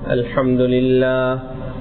الحمد لله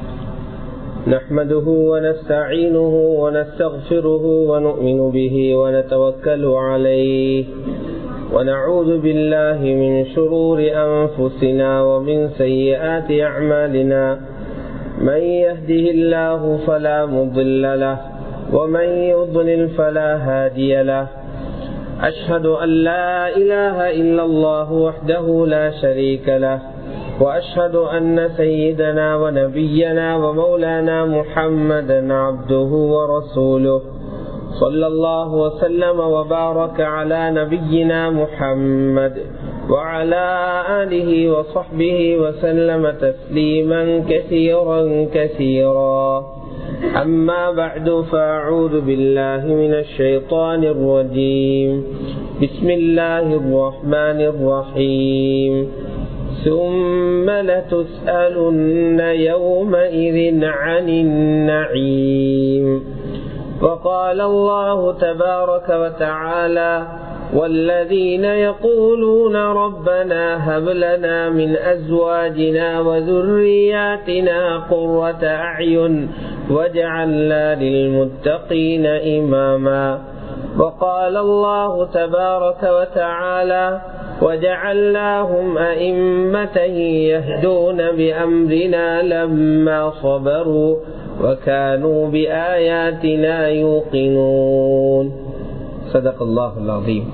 نحمده ونستعينه ونستغفره ونؤمن به ونتوكل عليه ونعوذ بالله من شرور أنفسنا ومن سيئات أعمالنا من يهده الله فلا مضل له ومن يضلل فلا هادي له أشهد أن لا إله إلا الله وحده لا شريك له وأشهد أن سيدنا ونبينا ومولانا محمدا عبده ورسوله صلى الله وسلم وبارك على نبينا محمد وعلى آله وصحبه وسلم تسليما كثيرا كثيرا. أما بعد فأعوذ بالله من الشيطان الرجيم. بسم الله الرحمن الرحيم. ثم لتسألن يومئذ عن النعيم. وقال الله تبارك وتعالى: والذين يقولون ربنا هب لنا من أزواجنا وذرياتنا قرة أعين واجعلنا للمتقين إماما. وقال الله تبارك وتعالى: وجعلناهم أئمة يهدون بأمرنا لما صبروا وكانوا بآياتنا يوقنون. صدق الله العظيم.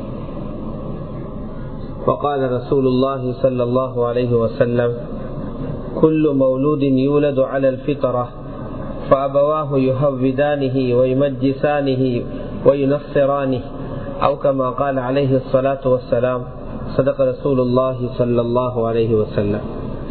وقال رسول الله صلى الله عليه وسلم: كل مولود يولد على الفطرة فأبواه يهودانه ويمجسانه وينصرانه أو كما قال عليه الصلاة والسلام. صدق رسول الله صلى الله عليه وسلم.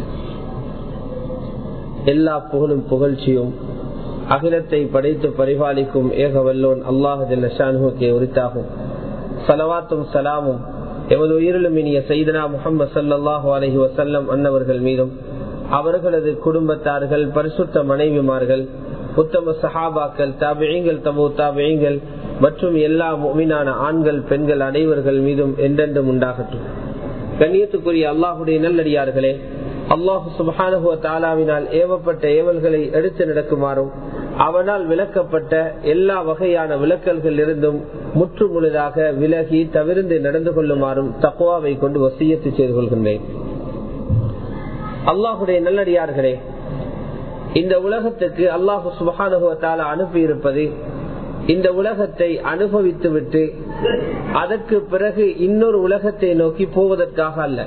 எல்லா புகழும் புகழ்ச்சியும் அகிலத்தை படைத்து பரிபாலிக்கும் ஏகவல்லோன் அல்லாஹ் ஜல்ல ஷானுஹுக்கே உரித்தாகும். ஸலவாத்தும் ஸலாமும் எமது உயிரிலும் இனிய சய்யிதனா முஹம்மது ஸல்லல்லாஹு அலைஹி வஸல்லம் அன்னவர்கள் மீதும் அவர்களது குடும்பத்தார்கள், பரிசுத்த மனைவிமார்கள், உத்தம சஹாபாக்கள், தாபிஈன்கள், தபூ தாபிஈன்கள் மற்றும் எல்லா முஃமினான ஆண்கள் பெண்கள் அனைவர்கள் மீதும் என்றென்றும் உண்டாகட்டும். கண்ணியத்துக்குரிய அல்லாஹுடைய நல்லடியார்களே, அல்லாஹு சுப்ஹானஹு வ தஆலாவினால் ஏவப்பட்ட ஏவல்களை எடுத்து நடக்குமாறும் அவனால் விலக்கப்பட்ட எல்லா வகையான விலக்கல்கள் இருந்தும் முற்று முழுதாக விலகி தவிர்த்து நடந்து கொள்ளுமாறும் தக்வாவை கொண்டு வசியத்து செய்து கொள்கின்றேன். அல்லாஹுடைய நல்லடியார்களே, இந்த உலகத்துக்கு அல்லாஹு சுப்ஹானஹு வ தஆலா அனுப்பி இருப்பது இந்த உலகத்தை அனுபவித்து விட்டு அதற்கு பிறகு இன்னொரு உலகத்தை நோக்கி போவதற்காக அல்ல.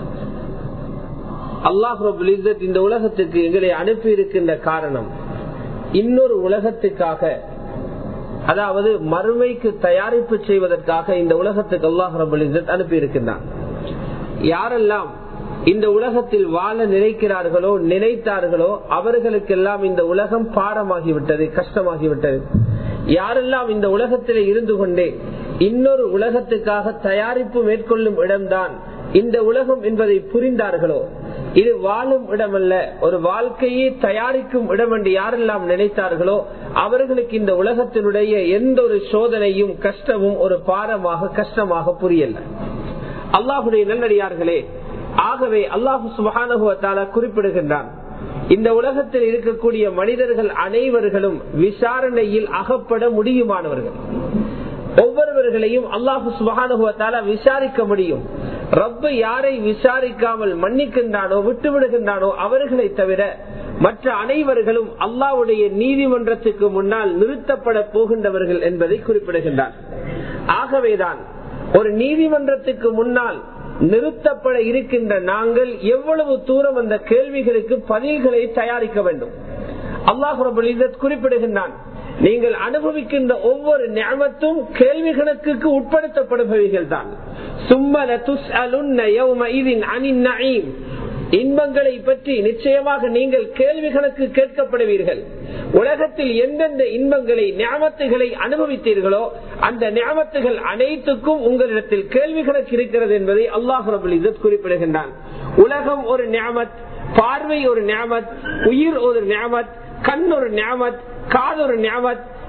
அல்லாஹ் ரப்பல் இஸ்ஸத் இந்த உலகத்துக்கு எங்களை அனுப்பி இருக்கின்ற காரணம் இன்னொரு உலகத்துக்காக, அதாவது மறுமைக்கு தயாரிப்பு செய்வதற்காக இந்த உலகத்துக்கு அல்லாஹ் ரப்பல் இஸ்ஸத் அனுப்பி இருக்கின்றான். யாரெல்லாம் இந்த உலகத்தில் வாழ நினைக்கிறார்களோ நினைத்தார்களோ அவர்களுக்கெல்லாம் இந்த உலகம் பாடமாகிவிட்டது, கஷ்டமாகிவிட்டது. யாரெல்லாம் இந்த உலகத்தில் இருந்து கொண்டே இன்னொரு உலகத்துக்காக தயாரிப்பு மேற்கொள்ளும் இடம்தான் இந்த உலகம் என்பதை புரிந்தார்களோ, இது வாழும் இடமல்ல, ஒரு வாழ்க்கையை தயாரிக்கும் இடம் என்று யாரெல்லாம் நினைத்தார்களோ அவர்களுக்கு இந்த உலகத்தினுடைய எந்த ஒரு சோதனையும் கஷ்டமும் ஒரு பாரமாக கஷ்டமாக புரியல. அல்லாஹுடைய நல்லடியார்களே, ஆகவே அல்லாஹு சுப்ஹானஹு வ தஆலா குறிப்பிடுகின்றான், இந்த உலகத்தில் இருக்கக்கூடிய மனிதர்கள் அனைவர்களும் விசாரணையில் அகப்பட முடியுமானவர்கள். ஒவ்வொருவர்களையும் அல்லாஹு சுப்ஹானஹு வ தஆலா விசாரிக்க முடியும். ரப்பு யாரை விசாரிக்காமல் மன்னிக்கின்றானோ விட்டுவிடுகின்றானோ அவர்களை தவிர மற்ற அனைவர்களும் அல்லாஹ்வுடைய நீதிமன்றத்துக்கு முன்னால் நிறுத்தப்பட போகின்றவர்கள் என்பதை குறிப்பிடுகின்றார். ஆகவேதான் ஒரு நீதிமன்றத்துக்கு முன்னால் நிறுத்தப்பட இருக்கின்ற நாங்கள் எவ்வளவு தூரம் அந்த கேள்விகளுக்கு பதில்களை தயாரிக்க வேண்டும். அல்லாஹ் ரப்பல் இஸ்ஸத் குறிப்பிடுகின்றான், நீங்கள் அனுபவிக்கின்ற ஒவ்வொரு நிஅமத்தும் கேள்வி கணக்குக்கு உட்படுத்தப்படுபவைகள் தான். சும்ம லதுஸ்அலுன்ன யௌமஇதின் அனின் நஈம். இன்பங்களை பற்றி நிச்சயமாக நீங்கள் கேள்வி கணக்கு கேட்கப்படுவீர்கள். உலகத்தில் எந்தெந்த இன்பங்களை நிஅமத்துகளை அனுபவித்தீர்களோ அந்த நிஅமத்துகள் அனைத்துக்கும் உங்களிடத்தில் கேள்வி கணக்கு இருக்கிறது என்பதை அல்லாஹ் ரப்பல் இஸ்ஸத் குறிப்பிடுகின்றான். உலகம் ஒரு நிஅமத், பார்வை ஒரு நிஅமத், உயிர் ஒரு நிஅமத், கண் ஒரு நிஅமத், காது ஒரு நிஅமத்,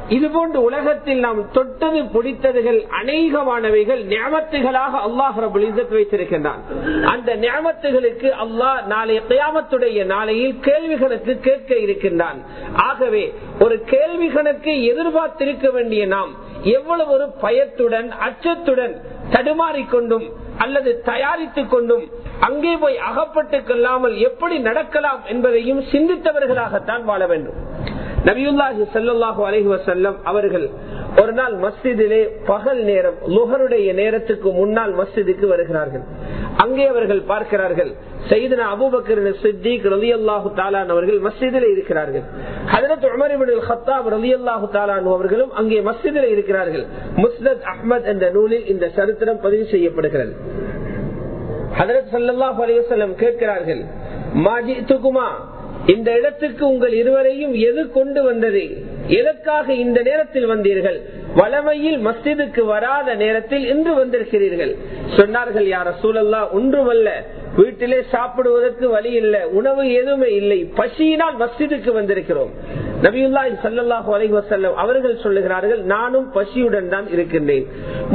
இதுபோன்று உலகத்தில் நாம் தொட்டது பிடித்ததுகள் அநேகமானவைகள் நியமத்துகளாக அல்லாஹ் ரப்பல் இஸ்ஸத் வைத்திருக்கின்றான். அந்த நியமத்துகளுக்கு அல்லாஹ் நாளை கியாமத்துடைய நாளையில் கேள்வி கணக்கு கேட்க இருக்கின்றான். ஆகவே ஒரு கேள்வி கணக்கு எதிர்பார்த்திருக்க வேண்டிய நாம் எவ்வளவு ஒரு பயத்துடன் அச்சத்துடன் தடுமாறிக்கொண்டும் அல்லது தயாரித்துக் கொண்டும் அங்கே போய் அகப்பட்டுக் கொள்ளாமல் எப்படி நடக்கலாம் என்பதையும் சிந்தித்தவர்களாகத்தான் வாழ வேண்டும். நபியுல்லாஹி ஸல்லல்லாஹு அலைஹி வஸல்லம் அவர்கள் ஒரு நாள் மஸ்ஜிதிலே பகல் நேரம் லுஹருடைய நேரத்துக்கு முன்னால் மஸ்ஜிதுக்கு வருகிறார்கள். அங்கே அவர்கள் பார்க்கிறார்கள் சையதுனா அபூபக்கர் சித்திக் ரலியல்லாஹு தஆலா அவர்கள் மஸ்ஜிதிலே இருக்கிறார்கள். ஹஜ்ரத் உமர் இப்னு அல்-கத்தாப் ரலியல்லாஹு தஆலா அவர்களும் அங்கே மஸ்ஜிதிலே இருக்கிறார்கள். முஸ்னத் அஹ்மத் என்ற நூலில் இந்த சரித்திரம் பதிவு செய்யப்படுகிறது. ஹஜ்ரத் ஸல்லல்லாஹு அலைஹி வஸல்லம் கேட்கிறார்கள், மா ஜிதுகுமா, இந்த இடத்துக்கு உங்கள் இருவரையும் எது கொண்டு வந்தது? எதற்காக இந்த நேரத்தில் வந்தீர்கள்? வலமையில் மஸ்ஜிதுக்கு வராத நேரத்தில் இன்று வந்திருக்கிறீர்கள். சொன்னார்கள், யா ரசூலல்லாஹ், ஒன்றுமல்ல, வீட்டிலே சாப்பிடுவதற்கு வழி இல்லை, உணவு எதுவுமே இல்லை, பசியினால் மஸ்ஜிதுக்கு வந்திருக்கிறோம். நபியுல்லாஹி ஸல்லல்லாஹு அலைஹி வஸல்லம் அவர்கள் சொல்லுகிறார்கள், நானும் பசியுடன் தான் இருக்கின்றேன்.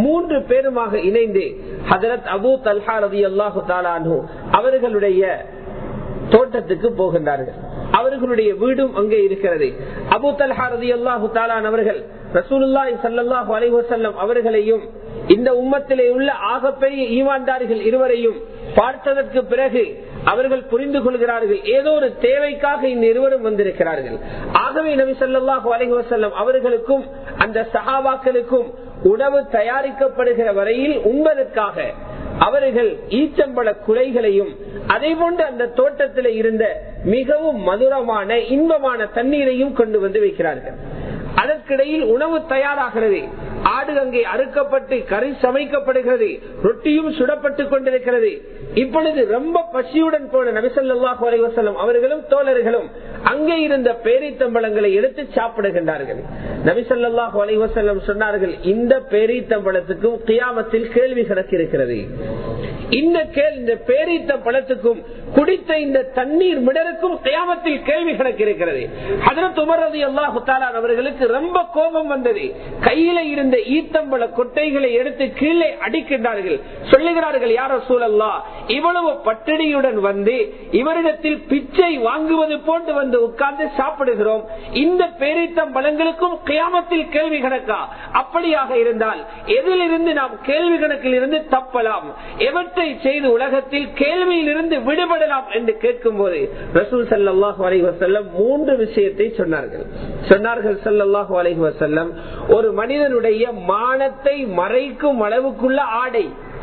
3 பேருமாக இணைந்து ஹஜ்ரத் அபூ தல்ஹா ரலியல்லாஹு தஆலா அன்ஹு அவர்களுடைய தோட்டத்துக்கு போகின்றார்கள். அவர்களுடைய வீடும் அங்கே இருக்கிறது. அபூ தல்ஹா ரலியல்லாஹு தஆலா அவர்கள் ரசூலுல்லாஹி ஸல்லல்லாஹு அலைஹி வஸல்லம் அவர்களையும் இந்த உம்மத்திலே உள்ள ஆகப்பெரிய ஈமான்தாரிகள் இருவரையும் பார்த்ததற்கு பிறகு அவர்கள் புரிந்து கொள்கிறார்கள், ஏதோ ஒரு தேவைக்காக இந்த இருவரும் வந்திருக்கிறார்கள். ஆகவே நபி ஸல்லல்லாஹு அலைஹி வஸல்லம் அவர்களுக்கும் அந்த சஹாபாக்களுக்கும் உணவு தயாரிக்கப்படுகிற வரையில் உண்பதற்காக அவர்கள் ஈச்சம்பழ குலைகளையும் அதே போன்று அந்த தோட்டத்தில் இருந்த மிகவும் மதுரமான இன்பமான தண்ணீரையும் கொண்டு வந்து வைக்கிறார்கள். அதற்கிடையில் உணவு தயாராகிறது. ஆடு அங்கே அறுக்கப்பட்டு கறி சமைக்கப்படுகிறது. ரொட்டியும் சுடப்பட்டுக் கொண்டிருக்கிறது. இப்பொழுது ரொம்ப பசியுடன் போன நபி ஸல்லல்லாஹு அலைஹி வஸல்லம் அவர்களும் தோழர்களும் அங்கே இருந்த பேரீத்தம்பழங்களை எடுத்து சாப்பிடுகின்றார்கள். நபி ஸல்லல்லாஹு அலைஹி வஸல்லம் சொன்னார்கள், இந்த பேரீத்தம்பழத்துக்கும் கியாமத்தில் கேள்வி கணக்கு இருக்கிறது. இந்த பேரீத்தம்பழத்துக்கும் குடித்த இந்த தண்ணீர் மிடருக்கும் கியாமத்தில் கேள்வி கணக்கு இருக்கிறது. ஹஜ்ரத் உமர் ரலியல்லாஹு தஆலா அவர்களுக்கு ரொம்ப கோபம் வந்தது. கையில இருந்த ஈத்தம்பழ கொட்டைகளை எடுத்து கீழே அடிக்கின்றார்கள். சொல்லுகிறார்கள், யா ரசூலல்லாஹ், இவ்வளவு பட்டினியுடன் வந்து இவரிடத்தில் பிச்சை வாங்குவது போன்று வந்து உட்கார்ந்து சாப்பிடுகிறோம். இந்த பேரீத்தம்பழங்களுக்கும் கியாமத்தில் கேள்வி கணக்கா? அப்படியாக இருந்தால் எதிலிருந்து நாம் கேள்வி கணக்கில் இருந்து தப்பலாம், எவற்றை செய்து உலகத்தில் கேள்வியில் இருந்து விடுபடலாம் என்று கேட்கும் போது ரசூல் ஸல்லல்லாஹு அலைஹி வஸல்லம் 3 விஷயத்தை சொன்னார்கள். ஸல்லல்லாஹு அலைஹி வஸல்லம், ஒரு மனிதனுடைய மானத்தை மறைக்கும் அளவுக்குள்ள ஆடை,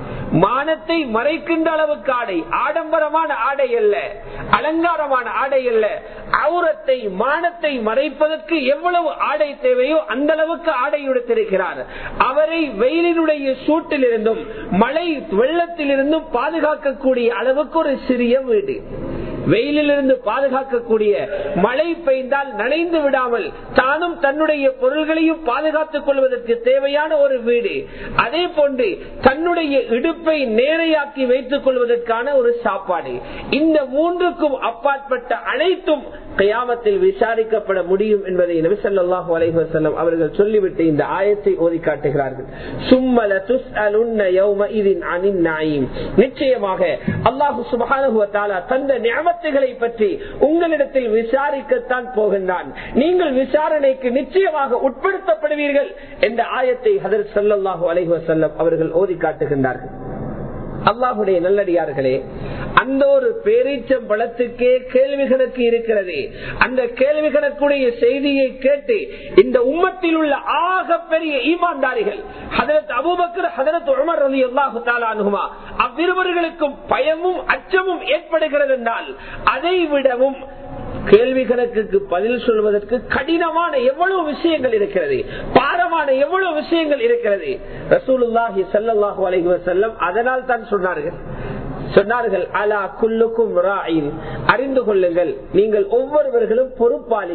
மானத்தை மறைக்கின்ற அளவுக்கு ஆடை, ஆடம்பரமான ஆடை அல்ல, அலங்காரமான ஆடை அல்ல, அவுரத்தை மானத்தை மறைப்பதற்கு எவ்வளவு ஆடை தேவையோ அந்த அளவுக்கு ஆடை உடுத்திருக்கிறார். அவரை வெயிலினுடைய சூட்டிலிருந்தும் மழை வெள்ளத்திலிருந்தும் பாதுகாக்கக்கூடிய அளவுக்கு ஒரு சிறிய வீடு, வெயிலிலிருந்து பாதுகாக்கக்கூடிய, மழை பெய்தால் நனைந்து விடாமல் தானும் தன்னுடைய பொருள்களையும் பாதுகாத்துக் கொள்வதற்கு தேவையான ஒரு வீடு, அதே போன்று தன்னுடைய இடுப்பை நேரையாக்கி வைத்துக் கொள்வதற்கான ஒரு சாப்பாடு. இந்த 3க்கும் அப்பாற்பட்ட அனைத்தும் கியாமத்தில் விசாரிக்கப்பட முடியும் என்பதை நபி ஸல்லல்லாஹு அலைஹி வஸல்லம் அவர்கள் சொல்லிவிட்டு இந்த ஆயத்தை ஓதி காட்டுகிறார்கள். சும்மல துஸ்அலுன்ன யௌமஇதின் அனின் நஈம், நிச்சயமாக அல்லாஹ் சுப்ஹானஹு வ தஆலா தந்த நிஅமத்துகளை பற்றி உங்களிடத்தில் விசாரிக்கத்தான் போகின்றான். நீங்கள் விசாரணைக்கு நிச்சயமாக உட்படுத்தப்படுவீர்கள் என்ற ஆயத்தை ஹஜ்ரத் ஸல்லல்லாஹு அலைஹி வஸல்லம் அவர்கள் ஓதி காட்டுகின்றார்கள். அல்லாஹுடைய நல்லடியார்களே, அந்த ஒரு பேரீச்சம்பழத்துக்கே கேள்வி கணக்கு இருக்கிறது. அந்த கேள்வி கணக்குடைய செய்தியை கேட்டு இந்த உம்மத்தில் உள்ள ஆக பெரிய ஈமான்தாரிகள் ஹஜ்ரத் அபூபக்கர், ஹஜ்ரத் உமர் ரலியல்லாஹு தஆலா அன்ஹுமா அவ்விருவர்களுக்கும் பயமும் அச்சமும் ஏற்படுகிறது என்றால் அதை விடவும் கேள்வி கணக்குக்கு பதில் சொல்வதற்கு கடினமான எவ்வளவு விஷயங்கள் இருக்கிறது, பாரமான எவ்வளவு விஷயங்கள் இருக்கிறது. ரசூலுல்லாஹி ஸல்லல்லாஹு அலைஹி வஸல்லம் அதனால் தான் சொன்னார்கள், அலா குல்லுக்கும் ராயின், அறிந்து கொள்ளுங்கள், நீங்கள் ஒவ்வொருவர்களும் பொறுப்பாளிகள்.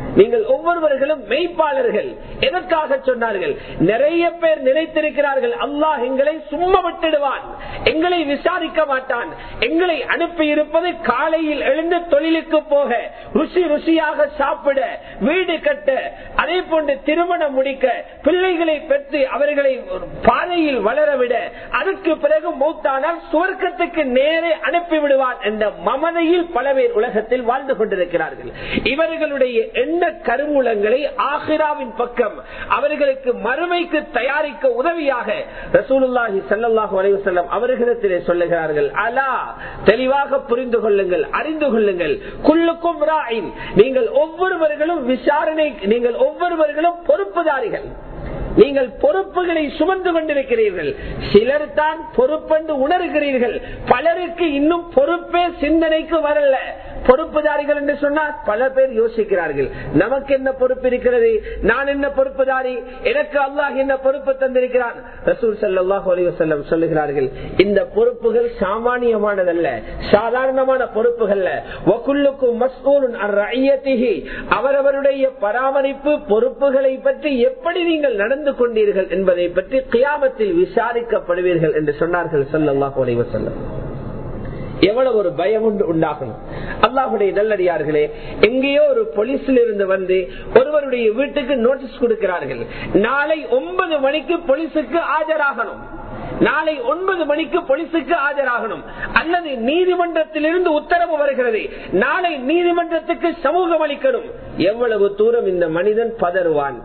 நீங்கள் ஒவ்வொருவர்களும் மெய்ப்பாளர்கள். எதற்காக சொன்னார்கள்? நிறைய பேர் நினைத்திருக்கிறார்கள் அல்லாஹ் எங்களை சும்மா விட்டுடுவான், எங்களை விசாரிக்க மாட்டான். எங்களை அனுப்பி இருப்பது காலையில் எழுந்து தொழிலுக்கு போக, ருசியாக சாப்பிட, வீடு கட்ட, அதே போன்று திருமணம் முடிக்க, பிள்ளைகளை பெற்று அவர்களை பாதையில் வளரவிட, அதற்கு பிறகு மௌத்தானால் சுவர்க்கத்துக்கு நேரே அனுப்பிவிடுவான் என்ற மமதையில் பல பேர் உலகத்தில் வாழ்ந்து கொண்டிருக்கிறார்கள். இவர்களுடைய எண்ண கருமூலங்களை ஆகிராவின் பக்கம் அவர்களுக்கு மறுமைக்கு தயாரிக்க உதவியாக ரசூலுல்லாஹி ஸல்லல்லாஹு அலைஹி வஸல்லம் அவர்களிடத்திலே சொல்லுகிறார்கள், அலா, தெளிவாக புரிந்து கொள்ளுங்கள், அறிந்து கொள்ளுங்கள், குல்லுக்கும் ராயின், நீங்கள் ஒவ்வொருவர்களும் விசாரணை, நீங்கள் ஒவ்வொருவர்களும் பொறுப்புதாரிகள், நீங்கள் பொறுப்புகளை சுமந்து கொண்டிருக்கிறீர்கள். சிலர் தான் பொறுப்பென்று உணர்கிறீர்கள், பலருக்கு இன்னும் பொறுப்பே சிந்தனைக்கு வரல. பொறுப்புதாரிகள் என்று சொன்னால் பல பேர் யோசிக்கிறார்கள், நமக்கு என்ன பொறுப்பு இருக்கிறது, நான் என்ன பொறுப்புதாரி, எனக்கு அல்லாஹ் என்ன பொறுப்பு தந்திருக்கிறான். ரசூல் ஸல்லல்லாஹு அலைஹி வஸல்லம் சொல்லுகிறார்கள், இந்த பொறுப்புகள் சாமானியமானதல்ல, சாதாரணமான பொறுப்புகள். வகுல்லுக்கும் மஸ்ஊலுன் அன் ரஅய்யத்திஹி, அவரவருடைய பராமரிப்பு பொறுப்புகளை பற்றி எப்படி நீங்கள் நடந்து கொண்டீர்கள் என்பதை பற்றி கியாமத்தில் விசாரிக்கப்படுவீர்கள் என்று சொன்னார்கள் ஸல்லல்லாஹு அலைஹி வஸல்லம். எவ்வளவு ஒரு பயம் உண்டாகும். அல்லாஹ்வுடைய நல்லடியார்களே, எங்கேயோ ஒரு போலீஸ்ல இருந்து வந்து ஒருவருடைய வீட்டுக்கு நோட்டீஸ் கொடுக்கிறார்கள், நாளை 9 மணிக்கு போலீஸுக்கு ஆஜராகணும், நாளை 9 மணிக்கு போலீஸுக்கு ஆஜராகணும், அல்லது நீதிமன்றத்திலிருந்து உத்தரவு வருகிறது, நாளை நீதிமன்றத்துக்கு சமூகம் அளிக்கணும். எவ்வளவு தூரம் இந்த மனிதன் பதறுவான்,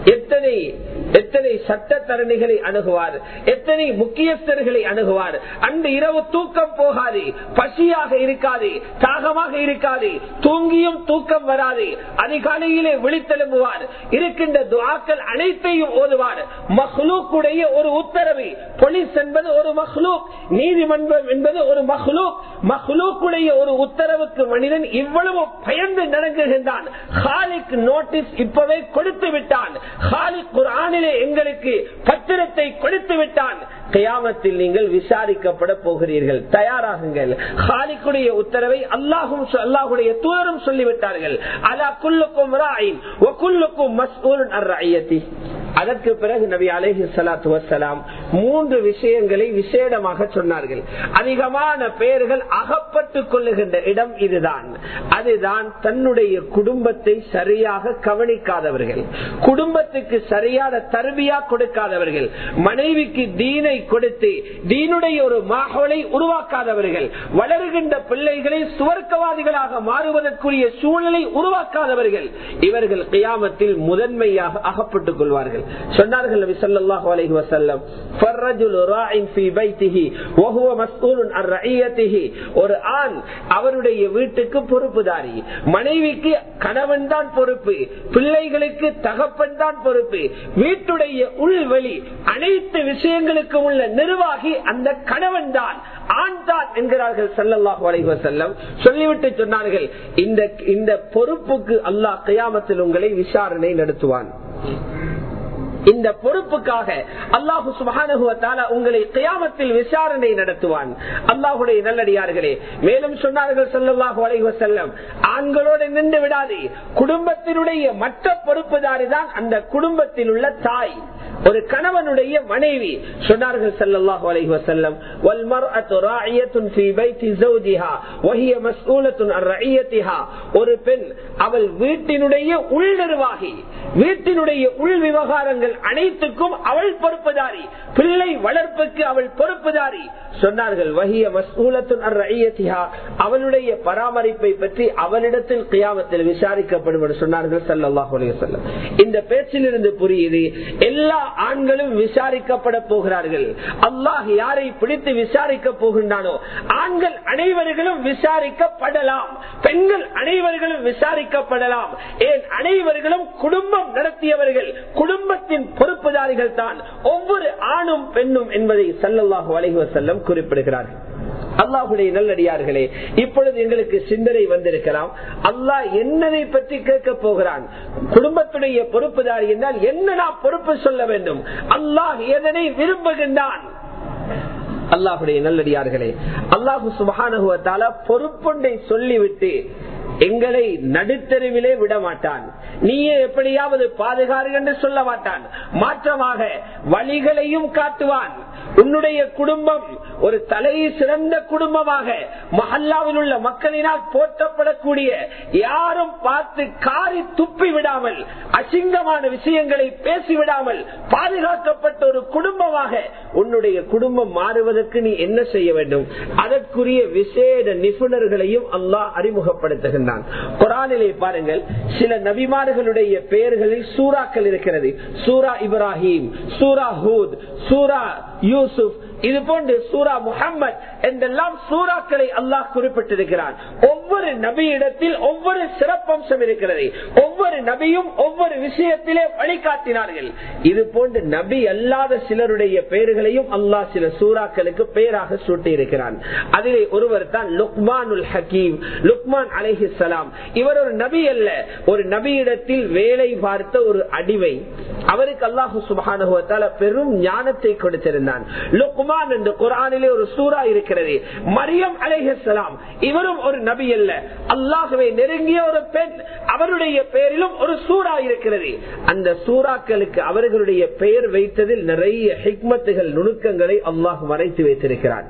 எத்தனை சட்டத்தரணிகளை அணுகுவார், எத்தனை முக்கியஸ்தர்களை அணுகுவார். அன்று இரவு தூக்கம் போகாது, பசியாக இருக்காது, தாகமாக இருக்காது, தூங்கியும் தூக்கம் வராது, அதிகாலையிலே விழித்தெழும்புவார், இருக்கின்ற துஆக்கள் அனைத்தையும் ஓதுவார். மஹ்லூக்குடைய ஒரு உத்தரவு, போலீஸ் என்பது ஒரு மஹ்லூக், நீதிமன்றம் என்பது ஒரு மஹ்லூக், மஹ்லூக்குடைய ஒரு உத்தரவுக்கு மனிதன் இவ்வளவு பயந்து நடங்குகின்றான். காலிக் நோட்டீஸ் இப்பவே கொடுத்து விட்டான், காலிக் குர்ஆனிலே எங்களுக்கு பத்திரத்தை கொடுத்து விட்டான். கியாமத்தில் நீங்கள் விசாரிக்கப்பட போகிறீர்கள், தயாராகுங்கள். காலிக்குடைய உத்தரவை அல்லாஹ்வுடைய தூதரும் சொல்லிவிட்டார்கள், அலா குல்லுக்கும் ராயின் வ குல்லுக்கும் மஸ்ஊலுன் அன் ரஅய்யத்திஹி. அதற்கு பிறகு நபி அலைஹிஸ்ஸலாத்து வஸ்ஸலாம் 3 விஷயங்களை விசேடமாக சொன்னார்கள். அதிகமான பெயர்கள் அகப்பட்டுக் கொள்ளுகின்ற இடம் இதுதான். அதுதான் தன்னுடைய குடும்பத்தை சரியாக கவனிக்காதவர்கள், குடும்பத்துக்கு சரியான தர்பியா கொடுக்காதவர்கள், மனைவிக்கு தீனை கொடுத்து தீனுடைய ஒரு மாஹோலை உருவாக்காதவர்கள், வளருகின்ற பிள்ளைகளை சுவர்க்கவாதிகளாக மாறுவதற்குரிய சூழலை உருவாக்காதவர்கள், இவர்கள் கியாமத்தில் முதன்மையாக அகப்பட்டுக் கொள்வார்கள். சொன்னார்கள் நபி ஸல்லல்லாஹு அலைஹி வஸல்லம், ஃபர்ரஜுலு ராயின் ஃபீ பைத்திஹி வ ஹுவ மஸ்ஊலுன் அன் ரஅய்யத்திஹி. ஒரு ஆண் அவருடைய வீட்டுக்கு பொறுப்புதாரி, மனைவிக்கு கணவன் தான் பொறுப்பு, பிள்ளைகளுக்கு தகப்பன் தான் பொறுப்பு, வீட்டுடைய உள்வெளி அனைத்து விஷயங்களுக்கும் உள்ள நிர்வாகி அந்த கணவன் தான், ஆண் தான் என்கிறார்கள் ஸல்லல்லாஹு அலைஹி வஸல்லம். சொல்லிவிட்டு சொன்னார்கள், இந்த பொறுப்புக்கு அல்லாஹ் கியாமத்தில் உங்களை விசாரணை நடத்துவான். இந்த பொறுப்புக்காக அல்லாஹு சுப்ஹானஹு வ தஆலா உங்களை கியாமத்தில் விசாரணை நடத்துவான். அல்லாஹ்வுடைய நல்லடியார்களே, மேலும் சொன்னார்கள் ஸல்லல்லாஹு அலைஹி வஸல்லம், ஆண்களோடு நின்று விடாதே, குடும்பத்தினுடைய மற்ற பொறுப்புதாரி தான் அந்த குடும்பத்தில் உள்ள தாய், ஒரு கணவனுடைய மனைவி. சொன்னார்கள் ஸல்லல்லாஹு அலைஹி வஸல்லம், வல் மர்அத்து ராயியத்துன் ஃபீ பைத்தி ஸௌஜிஹா வ ஹிய மஸ்ஊலத்துன் அன் ரஅய்யத்திஹா. ஒரு பெண் அவள் வீட்டினுடைய உள் நிர்வாகி, வீட்டினுடைய உள் விவகாரங்கள் அனைத்துக்கும் அவள் பொறுப்புதாரி, பிள்ளை வளர்ப்புக்கு அவள் பொறுப்புதாரி. சொன்னார்கள், வஹிய மஸ்ஊலத்துன் அன் ரஅய்யத்திஹா, அவளுடைய பராமரிப்பை பற்றி அவளிடத்தில் கியாமத்தில் விசாரிக்கப்படும் என்று சொன்னார்கள் ஸல்லல்லாஹு அலைஹி வஸல்லம். இந்த பேச்சிலிருந்து புரியுது, எல்லா ஆண்களும் விசாரிக்கப்பட போகிறார்கள். அல்லாஹ் யாரை பிடித்து விசாரிக்க போகின்றானோ ஆண்கள் அனைவர்களும் விசாரிக்கப்படலாம், பெண்கள் அனைவர்களும் விசாரிக்கப்படலாம். ஏன், அனைவர்களும் குடும்பம் நடத்தியவர்கள், குடும்பத்தின் பொறுப்புதாரிகள் தான் ஒவ்வொரு ஆணும் பெண்ணும் என்பதை ஸல்லல்லாஹு அலைஹி வஸல்லம் குறிப்பிடுகிறார்கள். அல்லாஹ்வுடைய நல்லடியார்களே, இப்பொழுது எங்களுக்கு சிந்தனை வந்திருக்கலாம், அல்லாஹ் என்னதை பற்றி கேட்க போகிறான், குடும்பத்துடைய பொறுப்புதாரி என்றால் என்ன நாம் பொறுப்பு சொல்ல வேண்டும், அல்லாஹ் எதனை விரும்புகின்றான். அல்லாஹ்வுடைய நல்லடியார்களே, அல்லாஹ் சுப்ஹானஹு வ தஆலா பொறுப்பொன்றை சொல்லிவிட்டு எங்களை நடுத்தருவிலே விட மாட்டான். நீயே எப்படியாவது பாதுகாரு என்று சொல்ல மாட்டான். மாற்றமாக வழிகளையும் காட்டுவான். உன்னுடைய குடும்பம் ஒரு தலையை சிறந்த குடும்பமாக மஹல்லாவில் உள்ள மக்களினால் போற்றப்படக்கூடிய, யாரும் பார்த்து காரி துப்பி விடாமல், அசிங்கமான விஷயங்களை பேசிவிடாமல் பாதுகாக்கப்பட்ட ஒரு குடும்பமாக உன்னுடைய குடும்பம் மாறுவதற்கு நீ என்ன செய்ய வேண்டும்? அதற்குரிய விசேட நிபுணர்களையும் அல்லாஹ் அறிமுகப்படுத்துகின்றான். குர்ஆனிலே பாருங்கள், சில நபிமார்களுடைய பெயர்களில் சூறாக்கள் இருக்கிறது. சூரா இப்ராஹிம், சூரா ஹூத், சூரா யூசுப், இது போன்று சூரா முஹம்மத் என்றெல்லாம் சூறாக்களை அல்லாஹ் குறிப்பிட்டிருக்கிறான். ஒவ்வொரு நபியிடத்தில் ஒவ்வொரு சிறப்பம்சம் இருக்கிறது. ஒவ்வொரு நபியும் ஒவ்வொரு விஷயத்திலே வழிகாட்டினார்கள். இது போன்று நபி அல்லாத சிலருடைய பெயர்களையும் அல்லாஹ் சில சூறாக்களுக்கு பெயராக சூட்டி இருக்கிறான். அதிலே ஒருவர் தான் லுக்மானுல் ஹக்கீம், லுக்மான் அலைஹிஸ்ஸலாம். இவர் ஒரு நபி அல்ல, ஒரு நபியிடத்தில் வேலை பார்த்த ஒரு அடிமை. அவருக்கு அல்லாஹ் சுப்ஹானஹு வ தஆலா பெரும் ஞானத்தை கொடுத்திருந்தான். லுக்மான் என்று குர்ஆனிலே ஒரு சூரா இருக்கிறது. மரியம் அலைஹிஸ்ஸலாம், இவரும் ஒரு நபி அல்ல, அல்லாஹ்வை நெருங்கிய ஒரு பெண். அவருடைய பெயரிலும் ஒரு சூரா இருக்கிறது. அந்த சூறாக்களுக்கு அவர்களுடைய பெயர் வைத்ததில் நிறைய ஹிக்மத்துகள், நுணுக்கங்களை அல்லாஹ் மறைத்து வைத்திருக்கிறார்.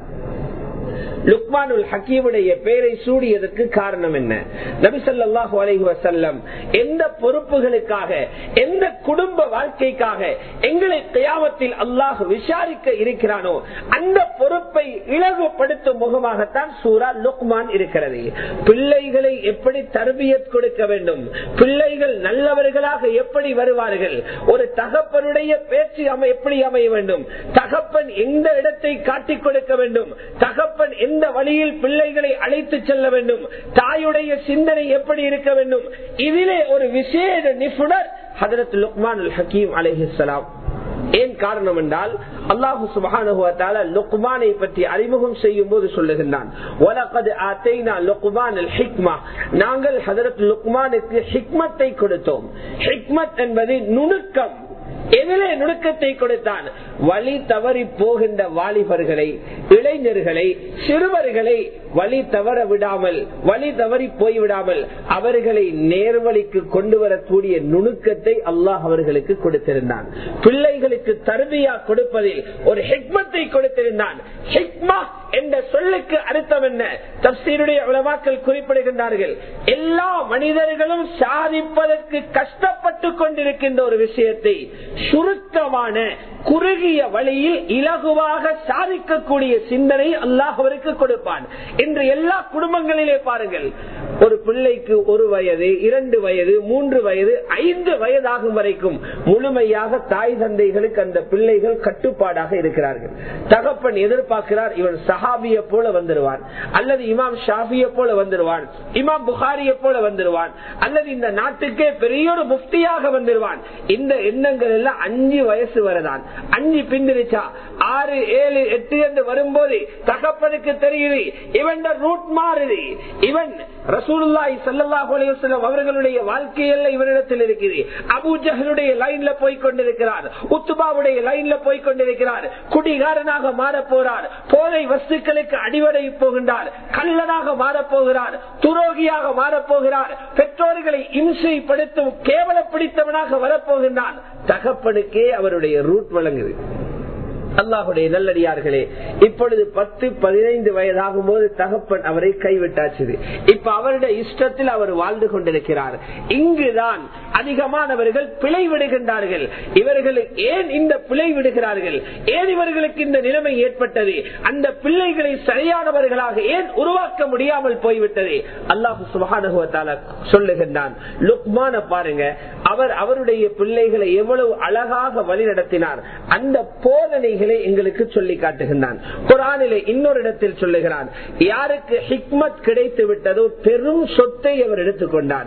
லுக்மானுல் ஹக்கீமுடைய பெயரை சூடியதற்கு காரணம் என்ன? நபி ஸல்லல்லாஹு அலைஹி வஸல்லம் எந்த பொறுப்புகளுக்காக, எந்த குடும்ப வாழ்க்கைக்காக எங்களை கியாமத்தில் அல்லாஹ் விசாரிக்க இருக்கிறானோ அந்த பொறுப்பை இலகுபடுத்தும் முகமாகத்தான் சூரா லுக்மான் இருக்கிறது. பிள்ளைகளை எப்படி தர்பியத் கொடுக்க வேண்டும், பிள்ளைகள் நல்லவர்களாக எப்படி வருவார்கள், ஒரு தகப்பனுடைய பேச்சு எப்படி அமைய வேண்டும், தகப்பன் எந்த இடத்தை காட்டிக் கொடுக்க வேண்டும், தகப்பன் எந்த வழியில் பிள்ளைகளை அழைத்து செல்ல வேண்டும், தாயுடைய சிந்தனை எப்படி இருக்க வேண்டும், இதிலே ஒரு விசேட நிபுணர் ஹஜ்ரத் லுக்மானுல் ஹக்கீம் அலைஹிஸ்ஸலாம். ஏன் காரணம் என்றால், அல்லாஹ் சுப்ஹானஹு வ தஆலா லுக்மானை பற்றி அறிமுகம் செய்யும் போது சொல்லுகின்றான், வலகத் ஆதைனா லுக்மானல் ஹிக்மா, நாங்கள் ஹஜ்ரத் லுக்மானுக்கு ஹிக்மத்தை கொடுத்தோம். ஹிக்மத் என்பது நுணுக்கம். எதிலே நுணுக்கத்தை கொடுத்தான்? வழி தவறி போகின்ற வாலிபர்களை, இளைஞர்களை, சிறுவர்களை வழி தவற விடாமல், வழி தவறி போய்விடாமல் அவர்களை நேர்வழிக்கு கொண்டு வரக்கூடிய நுணுக்கத்தை அல்லாஹ் அவர்களுக்கு கொடுத்திருந்தான். பிள்ளைகளுக்கு தர்பியா கொடுப்பதில் ஒரு ஹிக்மத்தை கொடுத்திருந்தான். ஹிக்மா என்ற சொல்லுக்கு அர்த்தம் என்ன? தஃசீருடைய உலமாக்கள் குறிப்பிடுகின்றார்கள், எல்லா மனிதர்களும் சாதிப்பதற்கு கஷ்டப்பட்டு கொண்டிருக்கின்ற ஒரு விஷயத்தை சுருக்கமான குறுகிய வழியில் இலகுவாக சாதிக்கக்கூடிய சிந்தனை அல்லாஹ் அவருக்கு கொடுப்பான். இன்று எல்லா குடும்பங்களிலே பாருங்கள், ஒரு பிள்ளைக்கு 1 வயது, 2 வயது, 3 வயது, 5 வயதாகும் வரைக்கும் முழுமையாக தாய் தந்தைகளுக்கு அந்த பிள்ளைகள் கட்டுப்பாடாக இருக்கிறார்கள். தகப்பன் எதிர்பார்க்கிறார், இவன் சஹாபியை போல வந்துடுவான், அல்லது இமாம் ஷாஃபியை போல வந்துடுவான், இமாம் புகாரியை போல வந்துடுவான், அல்லது இந்த நாட்டுக்கே பெரிய ஒரு முஃப்தியாக வந்துடுவான். இந்த எண்ணங்கள் எல்லாம் 5 வயசு வரதான். 5 பிந்திருச்சா 6, 7, 8 என்று வரும்போது தகப்பனுக்கு தெரியுது இவன் ரூட் மாறுது. இவன் ரசூலுல்லாஹி ஸல்லல்லாஹு அலைஹி வஸல்லம் அவர்களுடைய வாழ்க்கையில இவனிடத்தில் இருக்குது. அபூ ஜஹலுடைய லைன்ல போய் கொண்டிருக்கிறார், உத்பாவுடைய லைன்ல போய் கொண்டிருக்கிறார், குடிகாரனாக மாற போறார், போதை வஸ்துக்களுக்கு அடிவடை போகின்றார், கள்ளனாக மாறப்போகிறார், துரோகியாக மாறப்போகிறார், பெற்றோர்களை இம்சைப்படுத்தும் கேவலப்படுத்தவனாக வரப்போகின்றான். தகப்பனுக்கே அவருடைய ரூட் வழங்குது. அல்லாஹுடைய நல்லடியார்களே, இப்பொழுது 10, 15 வயதாகும் போது தகப்பன் அவரை கைவிட்டாச்சு. இப்ப அவருடைய இஷ்டத்தில் அவர் வாழ்ந்து கொண்டிருக்கிறார். இங்குதான் அதிகமானவர்கள் பிழை விடுகின்றார்கள். இவர்கள் ஏன் இந்த பிழை விடுகிறார்கள்? ஏன் இவர்களுக்கு இந்த நிலைமை ஏற்பட்டது? அந்த பிள்ளைகளை சரியானவர்களாக ஏன் உருவாக்க முடியாமல் போய்விட்டது? அல்லாஹ் சுப்ஹானஹு வ தஆலா சொல்லுகின்றான், லுக்மான பாருங்க, அவர் அவருடைய பிள்ளைகளை எவ்வளவு அழகாக வழி நடத்தினார். அந்த போதனைகள் எங்களுக்கு சொல்லி காட்டுகின்றான். குர்ஆனிலே இன்னொரு இடத்தில் சொல்லுகிறான், யாருக்கு ஹிக்மத் கிடைத்து விட்டதோ பெரும் சொத்தை அவர் எடுத்துக்கொண்டார்.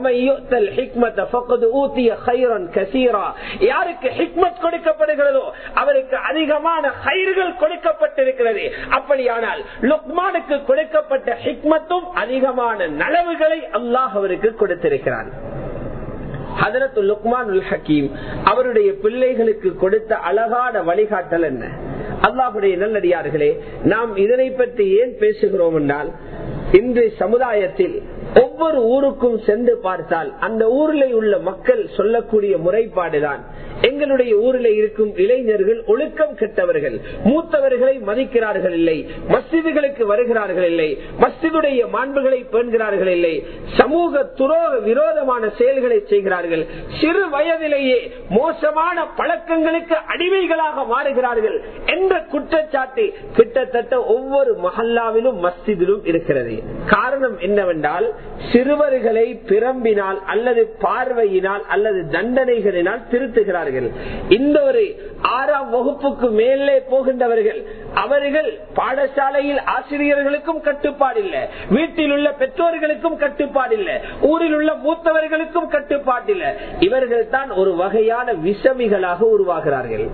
யாருக்கு ஹிக்மத் கொடுக்கப்படுகிறதோ அவருக்கு அதிகமான ஹைர்கள் கொடுக்கப்பட்டிருக்கிறது. அப்படியானால் லுக்மானுக்கு கொடுக்கப்பட்ட ஹிக்மத்தும் அதிகமான நலவுகளை அல்லாஹ் அவருக்கு கொடுத்திருக்கிறான். ஹஜ்ரத் லுக்மானுல் ஹக்கீம் அவருடைய பிள்ளைகளுக்கு கொடுத்த அழகான வழிகாட்டல் என்ன? அல்லாஹ்வுடைய நல்லடியார்களே, நாம் இதனை பற்றி ஏன் பேசுகிறோம் என்றால், இன்று சமுதாயத்தில் ஒவ்வொரு ஊருக்கும் சென்று பார்த்தால் அந்த ஊரில் உள்ள மக்கள் சொல்லக்கூடிய முறைப்பாடுதான், எங்களுடைய ஊரில் இருக்கும் இளைஞர்கள் ஒழுக்கம் கெட்டவர்கள், மூத்தவர்களை மதிக்கிறார்கள் இல்லை, மஸ்ஜிதுகளுக்கு வருகிறார்கள் இல்லை, மஸ்ஜிதுடைய மாண்புகளை பேணுகிறார்கள் இல்லை, சமூக துரோக விரோதமான செயல்களை செய்கிறார்கள், சிறு வயதிலேயே மோசமான பழக்கங்களுக்கு அடிமைகளாக மாறுகிறார்கள் என்ற குற்றச்சாட்டு கிட்டத்தட்ட ஒவ்வொரு மஹல்லாவிலும் மஸ்ஜிதிலும் இருக்கிறது. காரணம் என்னவென்றால், சிறுவர்களை பிரம்பினால் அல்லது பார்வையினால் அல்லது தண்டனைகளினால் திருத்துகிறார்கள். இந்த ஒரு 6ஆம் வகுப்புக்கு மேலே போகின்றவர்கள், அவர்கள் பாடசாலையில் ஆசிரியர்களுக்கும் கட்டுப்பாடு இல்லை, வீட்டில் உள்ள பெற்றோர்களுக்கும் கட்டுப்பாடு இல்லை, ஊரில் உள்ள மூத்தவர்களுக்கும் கட்டுப்பாடு இல்லை. இவர்கள் தான் ஒரு வகையான விஷமிகளாக உருவாகிறார்கள்.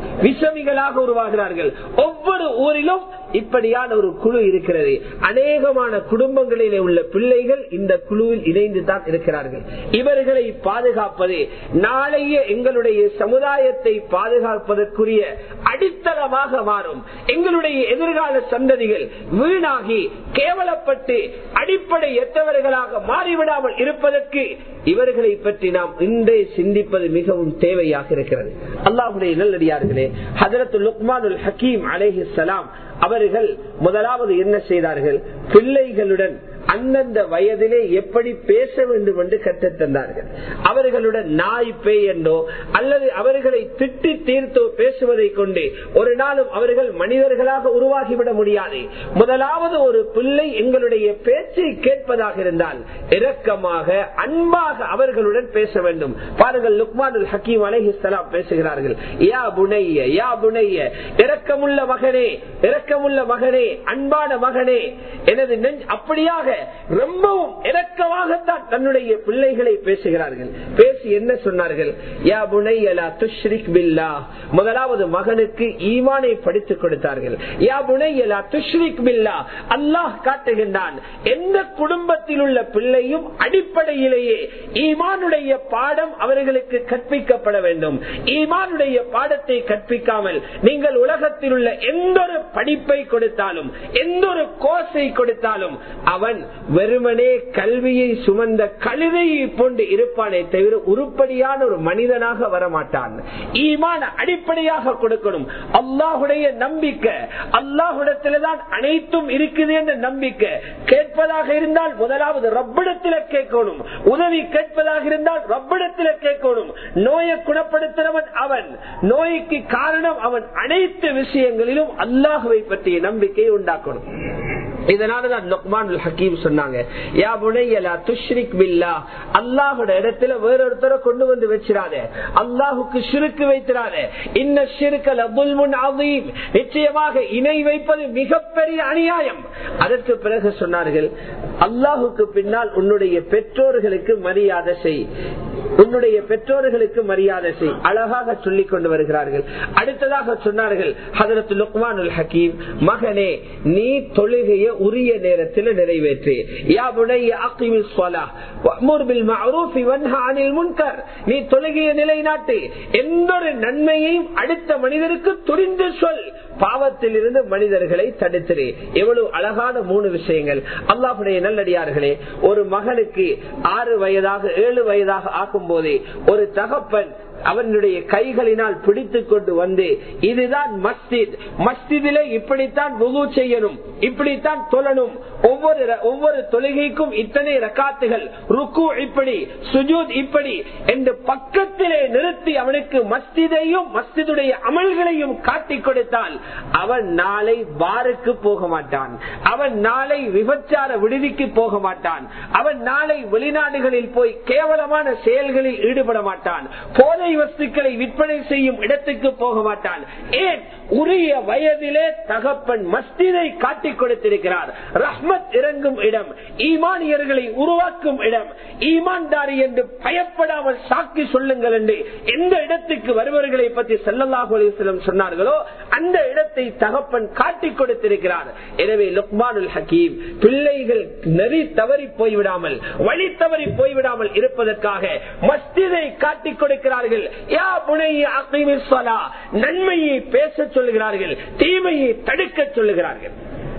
ஒவ்வொரு ஊரிலும் இப்படியான ஒரு குழு இருக்கிறது. அநேகமான குடும்பங்களிலே உள்ள பிள்ளைகள் இந்த குழுவில் இணைந்து தான் இருக்கிறார்கள். இவர்களை பாதுகாப்பது நாளைய எங்களுடைய சமுதாயத்தை பாதுகாப்பதற்குரிய அடித்தளமாக மாறும். எங்களுடைய எதிர்கால சந்ததிகள் வீணாகி கேவலப்பட்டு அடிப்படையற்றவர்களாக மாறிவிடாமல் இருப்பதற்கு இவர்களை பற்றி நாம் இன்றே சிந்திப்பது மிகவும் தேவையாக இருக்கிறது. அல்லாஹ்வுடைய நல்லடியார்களே, ஹஜ்ரத் லுக்மானுல் ஹக்கீம் அலைஹிஸ்ஸலாம் அவர்கள் முதலாவது என்ன செய்தார்கள்? பிள்ளைகளுடன் அந்தந்த வயதிலே எப்படி பேச வேண்டும் என்று கற்றுத் தந்தார்கள். அவர்களுடன் நாய் பேய் என்றோ அல்லது அவர்களை திட்டி தீர்த்தோ பேசுவதை கொண்டு ஒரு நாளும் அவர்கள் மனிதர்களாக உருவாகிவிட முடியாது. முதலாவது ஒரு பிள்ளை எங்களுடைய பேச்சை கேட்பதாக இருந்தால் இரக்கமாக அன்பாக அவர்களுடன் பேச வேண்டும். பாருங்கள், லுக்மானுல் ஹக்கீம் அலைஹிஸ்ஸலாம் பேசுகிறார்கள், யா புனைய, யா புனைய, இரக்கமுள்ள மகனே, இரக்கமுள்ள மகனே, அன்பான மகனே, எனது நெஞ்சு. அப்படியாக ரொம்பவும் இரக்கமாகத்தான் தன்னுடைய பிள்ளைகளை பேசுகிறார்கள். பேசி என்ன சொன்னார்கள்? யா புனைய லா துஷ்ரிக் பில்லாஹ். முதலாவது மகனுக்கு ஈமானை படித்துக் கொடுத்தார்கள். யா புனைய லா துஷ்ரிக் பில்லாஹ். அல்லாஹ் காட்டுகின்றான், எந்த குடும்பத்தில் உள்ள பிள்ளையும் அடிப்படையிலேயே ஈமானுடைய பாடம் அவர்களுக்கு கற்பிக்கப்பட வேண்டும். ஈமானுடைய பாடத்தை கற்பிக்காமல் நீங்கள் உலகத்தில் உள்ள எந்த ஒரு படிப்பை கொடுத்தாலும், எந்த ஒரு கோர்ஸை கொடுத்தாலும், அவன் வெறுமனே கல்வியை சுமந்த கழுதையை போன்று இருப்பானே தவிர உருப்படியான ஒரு மனிதனாக வரமாட்டான். ஈமான அடிப்படையாக கொடுக்கணும். அல்லாஹுடைய நம்பிக்கை, அல்லாஹுடத்தில்தான் அனைத்தும் இருக்குது என்ற நம்பிக்கை. கேட்பதாக இருந்தால் முதலாவது ரப்பிடத்தில் கேட்கணும். உதவி கேட்பதாக இருந்தால் ரப்பிடத்தில் கேட்கணும். நோயை குணப்படுத்துறவன் அவன், நோய்க்கு காரணம் அவன். அனைத்து விஷயங்களிலும் அல்லாஹுவை பற்றிய நம்பிக்கையை உண்டாக்கணும். இதனாலதான் லுக்மானுல் ஹக்கீம் சொன்னாங்க, யா புனைய லா துஷ்ரிக் பில்லாஹ். அல்லாஹ்வுடைய இடத்துல வேறொருத்தரை கொண்டு வந்து வச்சிராத, அல்லாஹுக்கு ஷிர்க் வைத்திராத. இன்ன ஷிர்க லதுல்முன் அதீம். நிச்சயமாக இணை வைப்பது மிகப்பெரிய அநியாயம். அதற்கு பிறகு சொன்னார்கள், அல்லாஹுக்கு பின்னால் உன்னுடைய பெற்றோர்களுக்கு மரியாதை செய், உன்னுடைய பெற்றோர்களுக்கு மரியாதை செய். அழகாக சொல்லிக் கொண்டு வருகிறார்கள். அடுத்ததாக சொன்னார்கள் ஹஜ்ரத் லுக்மானுல் ஹக்கீம், மகனே நீ தொழுகையை உரிய நேரத்தில் நிறைவேற்று. யா புனைய அகீமிஸ் ஸலாஹ் வஅமுர் பில் மஅரூஃப் வன்ஹ அனில் முன்கர். நீ தொழுகையை நிலைநாட்டு, எந்த ஒரு நன்மையையும் அடுத்த மனிதருக்கு துரிந்து சொல், பாவத்தில் இருந்து மனிதர்களை தடுத்திரு. எவ்வளவு அழகான 3 விஷயங்கள். அல்லாஹ்வுடைய நல்லடியார்களே, ஒரு மகனுக்கு 6 வயதாக 7 வயதாக ஆக்கும் போதே ஒரு தகப்பன் அவனுடைய கைகளினால் பிடித்துக் கொண்டு வந்து, இதுதான் மஸ்ஜித், மஸ்ஜிதிலே இப்படித்தான் வுது செய்யணும், இப்படித்தான் தொழணும், ஒவ்வொரு தொழுகைக்கும் இத்தனை ரக்காத்துகள், ருக்கு இப்படி, சுஜூத் இப்படி என்று பக்கத்திலே நிறுத்தி அவனுக்கு மஸ்ஜிதையும் மஸ்ஜிதுடைய அமல்களையும் காட்டிக் கொடுத்தால் அவன் நாளை பாருக்கு போக மாட்டான், அவன் நாளை விபச்சார விடுதிக்கு போக மாட்டான், அவன் நாளை வெளிநாடுகளில் போய் கேவலமான செயல்களில் ஈடுபட மாட்டான், போதை வஸ்துக்களை விற்பனை செய்யும் இடத்துக்கு போக மாட்டான். ஏன்? உரிய வயதிலே தகப்பன் மஸ்ஜிதை காட்டிக் கொடுத்திருக்கிறார். ரஹ்மத் இறங்கும் இடம், ஈமானியர்களை உருவாக்கும் இடம், ஈமான்தாரி என்று பயப்படாமல் சாக்கி சொல்லுங்கள் என்று எந்த இடத்துக்கு வருவர்களை பற்றி ஸல்லல்லாஹு அலைஹி வஸல்லம் சொன்னார்களோ அந்த இடத்தை தகப்பன் காட்டிக் கொடுத்திருக்கிறார். எனவே லுக்மானுல் ஹக்கீம் பிள்ளைகள் நெறி தவறி போய்விடாமல், வழி தவறி போய்விடாமல் இருப்பதற்காக மஸ்ஜிதை காட்டிக் கொடுக்கிறார்கள். யா புனைய அகீமிஸ் ஸலாஹ். நன்மையை பேச சொல்லுகிறார்கள், தீமையை தடுக்க சொல்லுகிறார்கள்.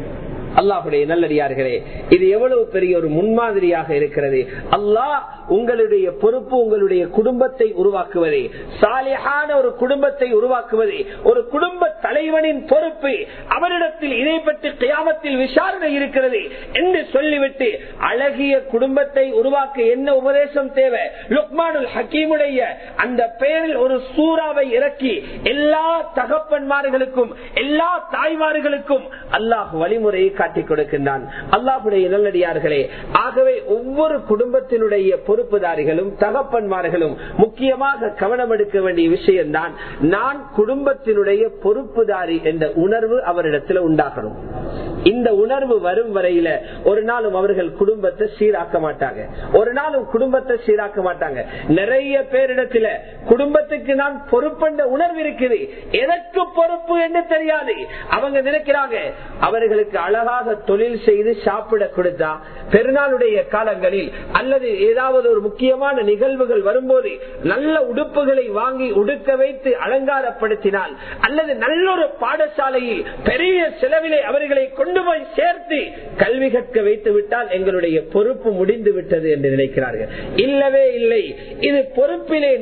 அல்லாஹ்வுடைய நல்லடியார்களே, இது எவ்வளவு பெரிய ஒரு முன்மாதிரியாக இருக்கிறது. அல்லாஹ் உங்களுடைய பொறுப்பு உங்களுடைய குடும்பத்தை உருவாக்குவதே, சாலிஹான ஒரு குடும்பத்தை உருவாக்குவதே ஒரு குடும்ப தலைவனின் பொறுப்பு. அவரிடத்தில் இதை பற்றி கியாமத்தில் விசாரணை இருக்கிறது என்று சொல்லிவிட்டு அழகிய குடும்பத்தை உருவாக்க என்ன உபதேசம் தேவை? லுக்மானுல் ஹக்கீமுடைய அந்த பெயரில் ஒரு சூறாவை இறக்கி எல்லா தகப்பன்மார்களுக்கும் எல்லா தாய்மார்களுக்கும் அல்லாஹ் வழிமுறையை காட்டிக் கொடுக்கின்றான். அல்லாஹ்வுடைய நல்லடியார்களே, ஆகவே ஒவ்வொரு குடும்பத்தினுடைய பொறுப்புதாரிகளும் தகப்பன்மார்களும் முக்கியமாக கவனம் எடுக்க வேண்டிய விஷயம்தான், நான் குடும்பத்தினுடைய பொறுப்புதாரி என்ற உணர்வு அவரிடத்தில் உண்டாகணும். இந்த உணர்வு வரும் வரையில ஒரு நாளும் அவர்கள் குடும்பத்தை சீராக்க மாட்டாங்க, ஒரு நாளும் குடும்பத்தை சீராக்க மாட்டாங்க. நிறைய பேரிடத்துல குடும்பத்துக்கு நான் பொறுப்பென்ற உணர்வு இருக்குது, எதற்கு பொறுப்பு என்று தெரியாது. அவங்க நினைக்கிறாங்க அவர்களுக்கு அழகாக தொழில் செய்து சாப்பிட கொடுத்தா, பெருநாளுடைய காலங்களில் அல்லது ஏதாவது ஒரு முக்கியமான நிகழ்வுகள் வரும்போது நல்ல உடுப்புகளை வாங்கி உடுக்க வைத்து அலங்காரப்படுத்தினால், அல்லது நல்ல ஒரு பாடசாலையில் பெரிய செலவிலே அவர்களை கொண்டு போய் சேர்த்து கல்வி கற்க வைத்து விட்டால் எங்களுடைய பொறுப்பு முடிந்து விட்டது என்று நினைக்கிறார்கள். இல்லவே இல்லை. இது பொறுப்பிலே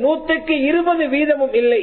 120% இல்லை,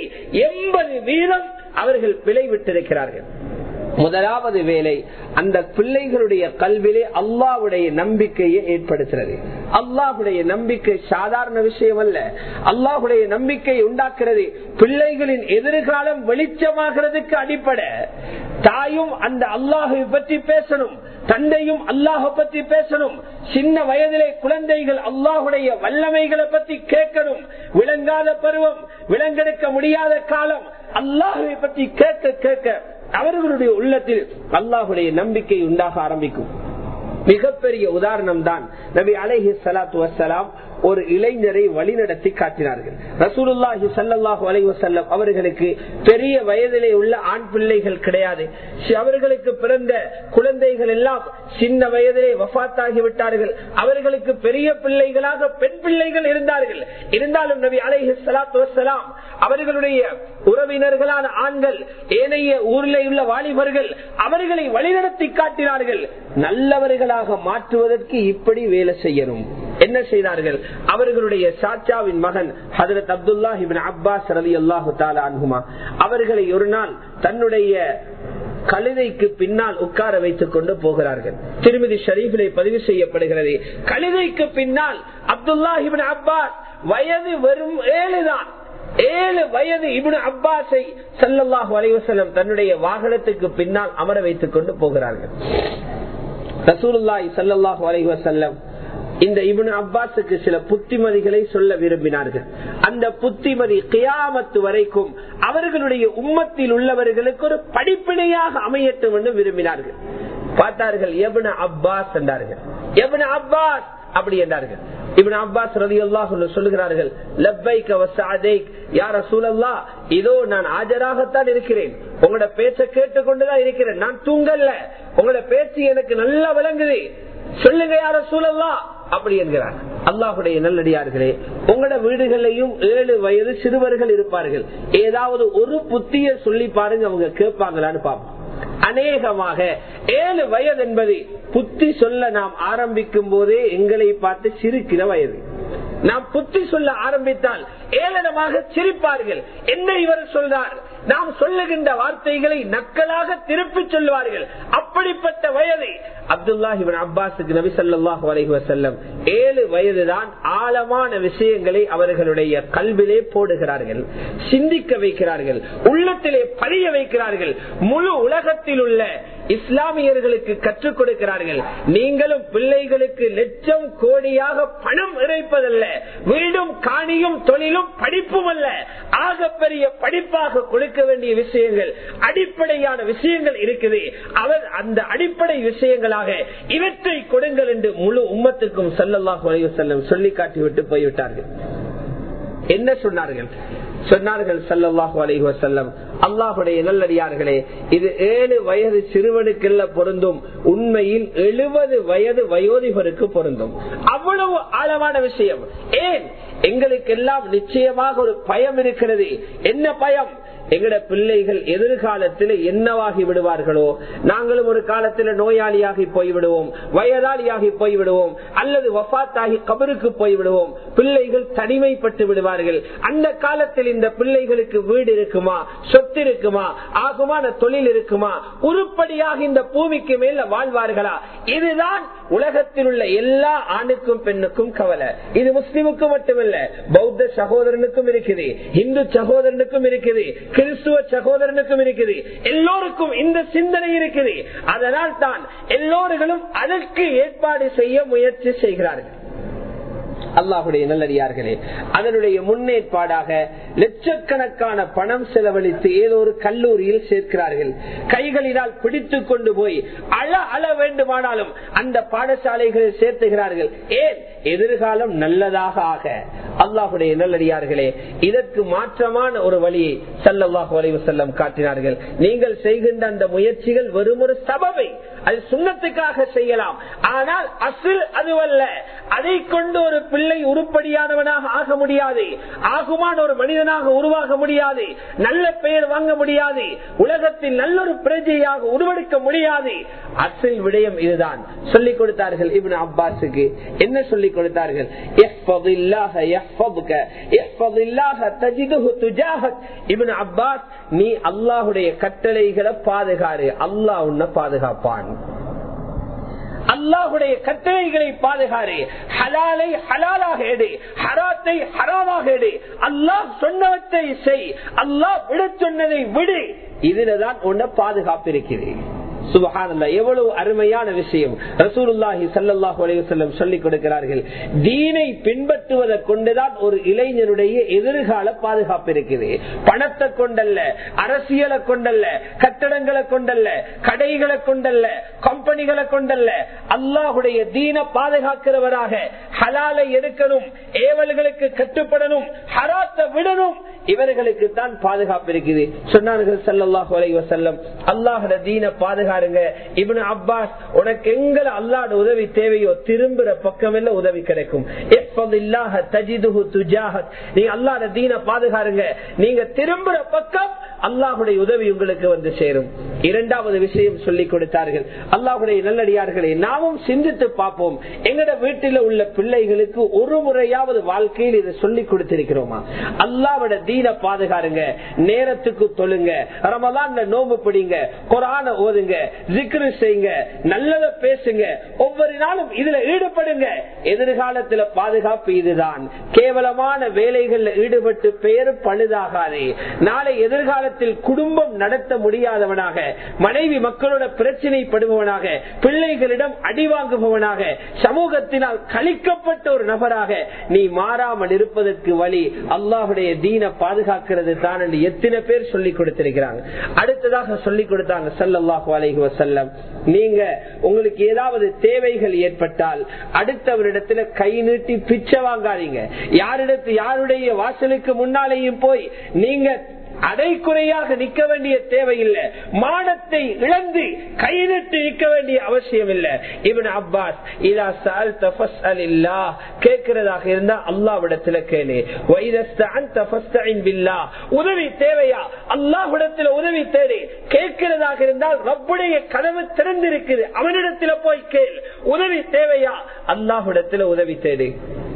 80% அவர்கள் பிழை விட்டிருக்கிறார்கள். முதலாவது வேலை அந்த பிள்ளைகளுடைய கல்வியிலே அல்லாஹ்வுடைய நம்பிக்கையை ஏற்படுத்துறது. அல்லாஹ்வுடைய நம்பிக்கை சாதாரண விஷயம் அல்ல. அல்லாஹ்வுடைய நம்பிக்கை உண்டாக்குறது பிள்ளைகளின் எதிர்காலம் வெளிச்சமாகிறதுக்கு அடிப்படை. தாயும் அந்த அல்லாஹை பற்றி பேசணும், தந்தையும் அல்லாஹ் பற்றி பேசணும். சின்ன வயதிலே குழந்தைகள் அல்லாஹுடைய வல்லமைகளை பற்றி கேட்கணும். விளங்காத பருவம், விளங்கெடுக்க முடியாத காலம், அல்லாஹை பற்றி கேட்க கேட்க அவர்களுடைய உள்ளத்தில் அல்லாஹுடைய நம்பிக்கை உண்டாக ஆரம்பிக்கும். மிகப்பெரிய உதாரணம் தான் நபி அலைஹி ஸலாத்து வஸ்ஸலாம் ஒரு இளைஞரை வழிநடத்தி காட்டினார்கள். ரசூலுல்லாஹி ஸல்லல்லாஹு அலைஹி வஸல்லம் அவர்களுக்கு பெரிய வயதிலே உள்ள ஆண் பிள்ளைகள் கிடையாது. அவர்களுக்கு பிறந்த குழந்தைகள் எல்லாம் சின்ன வயதிலே வஃபாத்தாகி விட்டார்கள். அவர்களுக்கு பெரிய பிள்ளைகளாக பெண் பிள்ளைகள் இருந்தார்கள். இருந்தாலும் நபி அலைஹி ஸலாத்து வஸ்ஸலாம் அவர்களுடைய உறவினர்களான ஆண்கள், ஏனைய ஊரிலே உள்ள வாலிபர்கள் அவர்களை வழிநடத்தி காட்டினார்கள். நல்லவர்களாக மாற்றுவதற்கு இப்படி வேலை செய்யணும். என்ன செய்தார்கள்? அவர்களுடைய சாச்சாவின் மகன் ஹஜ்ரத் அப்துல்லாஹ் இப்னு அப்பாஸ் ரலியல்லாஹு தஆலா அன்ஹுமா அவர்களை ஒரு நாள் தன்னுடைய கழுதைக்கு பின்னால் உட்கார வைத்துக் கொண்டு போகிறார்கள். திருமிதி ஷரீஃபிலே பதிவு செய்யப்படுகிறது, கழுதைக்கு பின்னால் அப்துல்லாஹ் இப்னு அப்பாஸ் வயது வெறும் 7 தான். 7 வயது இப்னு அப்பாஸை ஸல்லல்லாஹு அலைஹி வஸல்லம் தன்னுடைய வாகனத்துக்கு பின்னால் அமர வைத்துக் கொண்டு போகிறார்கள். ரசூலுல்லாஹி ஸல்லல்லாஹு அலைஹி வஸல்லம் இந்த இப்னு அப்பாஸுக்கு சில புத்திமதிகளை சொல்ல விரும்பினார்கள். அந்த புத்திமதி கியாமத்து வரைக்கும் அவர்களுடைய உம்மத்தில் உள்ளவர்களுக்கு ஒரு படிப்பினையாக அமையட்டும் என்று விரும்பினார்கள். பார்த்தார்கள், இப்னு அப்பாஸ் என்றார்கள். இப்னு அப்பாஸ் அப்படி என்றார்கள். இப்னு அப்பாஸ் ரலியல்லாஹு அன்ஹு சொல்கிறார்கள், லப்பைக வ சஅதைக் யா ரசூலல்லாஹ், இதோ நான் ஆஜராகத்தான் இருக்கிறேன், உங்களோட பேச்ச கேட்டுக்கொண்டுதான் இருக்கிறேன், நான் தூங்கல்ல, உங்களோட பேச்சு எனக்கு நல்லா விளங்குது, சொல்லுங்க யா ரசூலல்லாஹ் அப்படி என்கிறார். அல்லாஹ்வுடைய நல்லடியார்களே, உங்களோட வீடுகளையும் 7 வயது சிறுவர்கள் இருப்பார்கள். ஏதாவது ஒரு புத்திய சொல்லி பாருங்க, அவங்க கேட்பாங்களான்னு பாப்போம். அநேகமாக 7 வயது என்பது புத்தி சொல்ல நாம் ஆரம்பிக்கும் போதே எங்களை பார்த்து சிரிக்கிற வயது. நாம் புத்தி சொல்ல ஆரம்பித்தால் ஏளனமாக சிரிப்பார்கள். என்ன இவர் சொல்றார், நாம் சொல்லுகின்ற வார்த்தைகளை நக்கலாக திருப்பி சொல்லுவார்கள். அப்படிப்பட்ட வயது அப்துல்லாஹ் இப்னு அப்பாஸுக்கு நபி ஸல்லல்லாஹு அலைஹி வஸல்லம் 7 வயதுதான் ஆழமான விஷயங்களை அவர்களுடைய கல்விலே போடுகிறார்கள், சிந்திக்க வைக்கிறார்கள், உள்ளத்திலே பதிய வைக்கிறார்கள். முழு உலகத்தில் உள்ள இஸ்லாமியர்களுக்கு கற்றுக் கொடுக்கிறார்கள். நீங்களும் பிள்ளைகளுக்கு லட்சம் கோடியாக பணம் இறைப்பதல்ல, வீடும் காணியும் தொழிலும் படிப்பும் அல்ல, ஆகப்பெரிய படிப்பாக கொடுக்க வேண்டிய விஷயங்கள், அடிப்படையான விஷயங்கள் இருக்குது. அவர் அந்த அடிப்படை விஷயங்களாக இவற்றை கொடுங்கள் என்று முழு உம்மத்துக்கும் ஸல்லல்லாஹு அலைஹி வஸல்லம் சொல்லி காட்டிவிட்டு போய்விட்டார்கள். என்ன சொன்னார்கள்? சொன்னார்கள் ஸல்லல்லாஹு அலைஹி வஸல்லம், அல்லாஹ்வுடைய நல்லடியார்களே, இது 7 வயது சிறுவனுக்கெல்ல பொருந்தும், உண்மையில் 70 வயது வயோதிபருக்கு பொருந்தும். அவ்வளவு ஆழமான விஷயம். ஏன் எங்களுக்கு எல்லாம் நிச்சயமாக ஒரு பயம் இருக்கிறது. என்ன பயம்? எங்கட பிள்ளைகள் எதிர்காலத்தில் என்னவாகி விடுவார்களோ, நாங்களும் ஒரு காலத்தில் நோயாளியாகி போய்விடுவோம், வயதாளியாகி போய்விடுவோம், அல்லது வஃபாத்தாகி கபருக்கு போய்விடுவோம், பிள்ளைகள் தனிமைப்பட்டு விடுவார்கள். அந்த காலத்தில் இந்த பிள்ளைகளுக்கு வீடு இருக்குமா, சொத்து இருக்குமா, ஆகுமான தொழில் இருக்குமா, உருப்படியாக இந்த பூமிக்கு மேல வாழ்வார்களா? இதுதான் உலகத்தில் உள்ள எல்லா ஆணுக்கும் பெண்ணுக்கும் கவலை. இது முஸ்லிமுக்கு மட்டுமல்ல, பௌத்த சகோதரனுக்கும் இருக்குது, இந்து சகோதரனுக்கும் இருக்குது, கிறிஸ்துவ சகோதரனுக்கும் இருக்குது. எல்லோருக்கும் இந்த சிந்தனை இருக்குது. அதனால் தான் எல்லோர்களும் அதற்கு ஏற்பாடு செய்ய முயற்சி செய்கிறார்கள். அல்லாஹுடைய நல்லடியார்களே, அதனுடைய முன்னேற்பாடாக லட்சக்கணக்கான பணம் செலவழித்து ஏதோ ஒரு கல்லூரியில் சேர்க்கிறார்கள். கைகளினால் பிடித்துக் கொண்டு போய் அள வேண்டுமானாலும் அந்த பாடசாலைகளில் சேர்த்துகிறார்கள். ஏன்? எதிர்காலம் நல்லதாக ஆக. அல்லாஹுடைய நல்லடியார்களே, இதற்கு மாற்றமான ஒரு வழியை ஸல்லல்லாஹு அலைஹி வஸல்லம் காட்டினார்கள். நீங்கள் செய்கின்ற அந்த முயற்சிகள் வெறும் ஒரு சபபை, அது சுன்னத்துக்காக செய்யலாம், ஆனால் அஸ்ல் அதுவல்ல. அதை கொண்டு ஒரு பிள்ளை உருப்படியானவனாக ஆக முடியாது, ஆகுமான ஒரு மனிதனாக உருவாக முடியாது, நல்ல பெயர் வாங்க முடியாது, உலகத்தில் நல்ல ஒரு பிரஜையாக உருவெடுக்க முடியாது. அஸ்ல் விடயம் இதுதான். சொல்லிக் கொடுத்தார்கள் இப்னு அப்பாஸுக்கு. என்ன சொல்லிக் கொடுத்தார்கள்? இப்னு அப்பாஸ், நீ அல்லாஹுடைய கட்டளைகளை பாதுகாரு, அல்லாஹ் உன்னை பாதுகாப்பான். அல்லாஹுடைய கட்டளைகளை பாதுகாரு, ஹலாலை ஹலாலாக எடு, ஹராத்தை ஹராமாக எடு, அல்லாஹ் சொன்னவற்றை செய், அல்லாஹ் விட சொன்னதை விடு. இதுலதான் உன்னை பாதுகாப்பு இருக்கிறது. சுப்ஹானல்லாஹ், எவ்வளவு அருமையான விஷயம். ரசூலுல்லாஹி ஸல்லல்லாஹு அலைஹி வஸல்லம் சொல்லிக் கொடுக்கிறார்கள், தீனை பின்பற்றுவதை கொண்டுதான் ஒரு இளைஞனுடைய எதிர்கால பாதுகாப்பு இருக்குது. பணத்தை கொண்டல்ல, அரசியலை கொண்டல்ல, கட்டடங்களை கொண்டல்ல, கடைகளை கொண்டல்ல, கம்பெனிகளை கொண்டல்ல, அல்லாஹுடைய தீனை பாதுகாக்கிறவராக ஹலாலை எடுக்கணும், ஏவல்களுக்கு கட்டுப்படணும், ஹராத்தை விடணும். இவர்களுக்கு தான் பாதுகாப்பு இருக்குது. சொன்னார்கள் ஸல்லல்லாஹு அலைஹி வஸல்லம், அல்லாஹ்வுடைய தீனை பாதுகாருங்க. இப்னு அப்பாஸ், உனக்கு எங்க அல்லாஹ்வுடைய உதவி தேவையோ திரும்புற பக்கமெல்லாம் உதவி கிடைக்கும். இஃபதில்லாஹ தஜிதுஹு துஜாஹக். நீங்க அல்லாஹ்வுடைய தீனை பாதுகாருங்க, நீங்க திரும்புற பக்கம் அல்லாஹ்வுடைய உதவி உங்களுக்கு வந்து சேரும். இரண்டாவது விஷயம் சொல்லிக் கொடுத்தார்கள். அல்லாஹ்வுடைய நல்லடியார்களே, நாமும் சிந்தித்து பார்ப்போம், எங்கட வீட்டில் உள்ள பிள்ளைகளுக்கு ஒரு முறையாவது வாழ்க்கையில் இதை சொல்லிக் கொடுத்திருக்கிறோமா? அல்லாஹ்வுடைய தீனை பாதுகாருங்க, நேரத்துக்கு தொழுங்க, ரமலான்ல நோன்பு பிடிங்க, குர்ஆனை ஓதுங்க, ஜிக்ர் செய்யுங்க, நல்லதை பேசுங்க, ஒவ்வொரு நாளும் இதுல ஈடுபடுங்க. எதிர்காலத்துல பாதுகாப்பு இதுதான். கேவலமான வேலைகள்ல ஈடுபட்டு பெயர் பழுதாகாதே. நாளை எதிர்காலத்தில் குடும்பம் நடத்த முடியாதவனாக, மனைவி மக்களோட பிரச்சனைப்படுபவனாக, பிள்ளைகளிடம் அடி வாங்குபவனாக, சமூகத்தினால் கழிக்கப்பட்ட ஒரு நபராக நீ மாறாமல் இருப்பதற்கு வழி அல்லாஹ்வுடைய தீனை பாதுகாக்கிறது தான் என்று எத்தனை பேர் சொல்லிக் கொடுத்திருக்கிறாங்க. அடுத்ததாக சொல்லிக் கொடுத்தாங்க ஸல்லல்லாஹு அலைஹி வஸல்லம், நீங்க உங்களுக்கு ஏதாவது தேவைகள் ஏற்பட்டால் அடுத்தவரிடத்துல கை நீட்டி பிச்சை வாங்காதீங்க. யாருடைய வாசலுக்கு முன்னாலேயும் போய் நீங்க அடைக்குறையாக நிற்க வேண்டிய தேவையில்லை, மானத்தை இழந்து கையிட்டு நிற்க வேண்டிய அவசியம் இல்லை. இப்னு அப்பாஸ், இதா சஅல்த ஃபஸ்அலில்லாஹ், கேட்கிறதாக இருந்தா அல்லாஹ்விடத்துல கேளு. வைதஸ்தஅன்த ஃபஸ்தஇன் பில்லாஹ், உதவி தேவையா அல்லாஹ்விடத்துல உதவி தேடு. கேட்கிறதாக இருந்தால் ரப்புடைய கதவு திறந்திருக்குது, அவனிடத்துல போய் கேள். உதவி தேவையா அல்லாஹ்விடத்துல உதவி தேடு.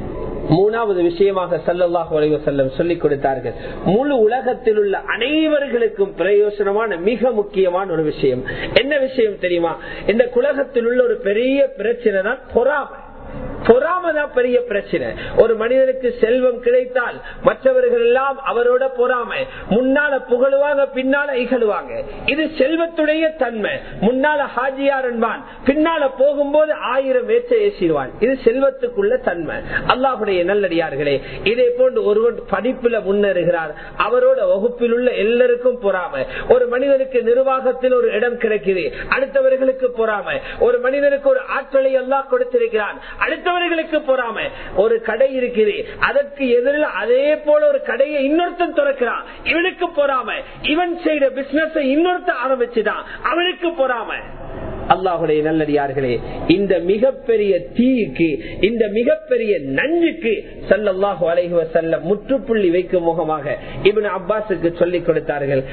மூணாவது விஷயமாக ஸல்லல்லாஹு அலைஹி வஸல்லம் சொல்லிக் கொடுத்தார்கள், முழு உலகத்தில் உள்ள அனைவர்களுக்கும் பிரயோஜனமான மிக முக்கியமான ஒரு விஷயம். என்ன விஷயம் தெரியுமா? இந்த உலகத்தில் உள்ள ஒரு பெரிய பிரச்சனை தான் பொறாமை. பொறாமைதான் பெரிய பிரச்சனை. ஒரு மனிதனுக்கு செல்வம் கிடைத்தால் மற்றவர்கள் எல்லாம் அவரோட பொறாமை, முன்னால புகழுவாங்க, பின்னால இகழுவாங்க. இது செல்வத்துடைய தன்மை. முன்னால ஹாஜியார் என்பான், பின்னால போகும்போது 1000 வேற்ற ஏசிடுவான். இது செல்வத்துக்குள்ள தன்மை. அல்லாஹ்வுடைய நல்லடியார்களே, இதே போன்று ஒருவன் படிப்புல முன்னேறுகிறார், அவரோட வகுப்பில் உள்ள எல்லாருக்கும் பொறாமை. ஒரு மனிதனுக்கு நிர்வாகத்தில் ஒரு இடம் கிடைக்குது, அடுத்தவர்களுக்கு பொறாமை. ஒரு மனிதனுக்கு ஒரு ஆற்றலை அல்லாஹ் கொடுத்திருக்கிறான், அடுத்தவர்களுக்கு பொறாமை. ஒரு கடை இருக்குது, அதற்கு எதிரில் அதே போல ஒரு கடையை இன்னொருத்தன் திறக்கிறான், இவனுக்கு பொறாமை. இவன் செய்த பிசினஸ் இன்னொருத்த ஆரம்பிச்சுதான், அவனுக்கு பொறாமை. அல்லாஹுடைய நல்லடியார்களே, இந்த மிகப்பெரிய தீக்கு, இந்த மிகப்பெரிய நஞ்சுக்கு ஸல்லல்லாஹு அலைஹி வஸல்லம் முற்றுப்புள்ளி வைக்கும் முகமாக இப்னு அப்பாஸுக்கு சொல்லிக் கொடுத்தார்கள்.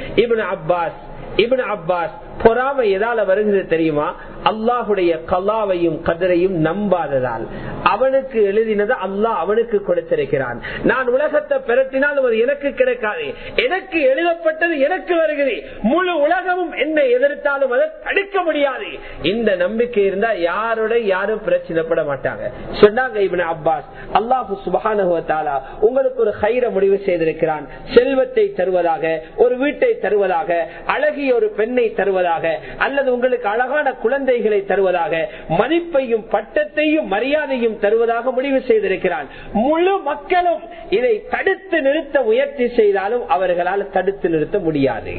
இப்னு அப்பாஸ் பொறாமை எதால வருகிறது தெரியுமா? அல்லாஹுடைய கலாவையும் கதரையும் நம்பாததால். அவனுக்கு எழுதினது அல்லாஹ் அவனுக்கு கொடுத்திருக்கிறான். நான் உலகத்தை பெறட்டினாலும் அது எனக்கு கிடைக்காது, எனக்கு எழுதப்பட்டது எனக்கு வருகிறது, முழு உலகமும் என்னை எதிர்த்தாலும் அதை தடுக்க முடியாது. இந்த நம்பிக்கை இருந்தா யாரும் பிரச்சனைப்பட மாட்டாங்க. சொன்னாங்க இப்னு அப்பாஸ், அல்லாஹ் சுப்ஹானஹு வ தஆலா உங்களுக்கு ஒரு கைர முடிவு செய்திருக்கிறான். செல்வத்தை தருவதாக, ஒரு வீட்டை தருவதாக, அழகிய ஒரு பெண்ணை தருவதாக, அல்லது உங்களுக்கு அழகான குழந்தைகளை தருவதாக, மதிப்பையும் பட்டத்தையும் மரியாதையும் தருவதாக முடிவு செய்திருக்கிறான். முழு மக்களும் இதை தடுத்து நிறுத்த முயற்சி செய்தாலும் அவர்களால் தடுத்து நிறுத்த முடியாது.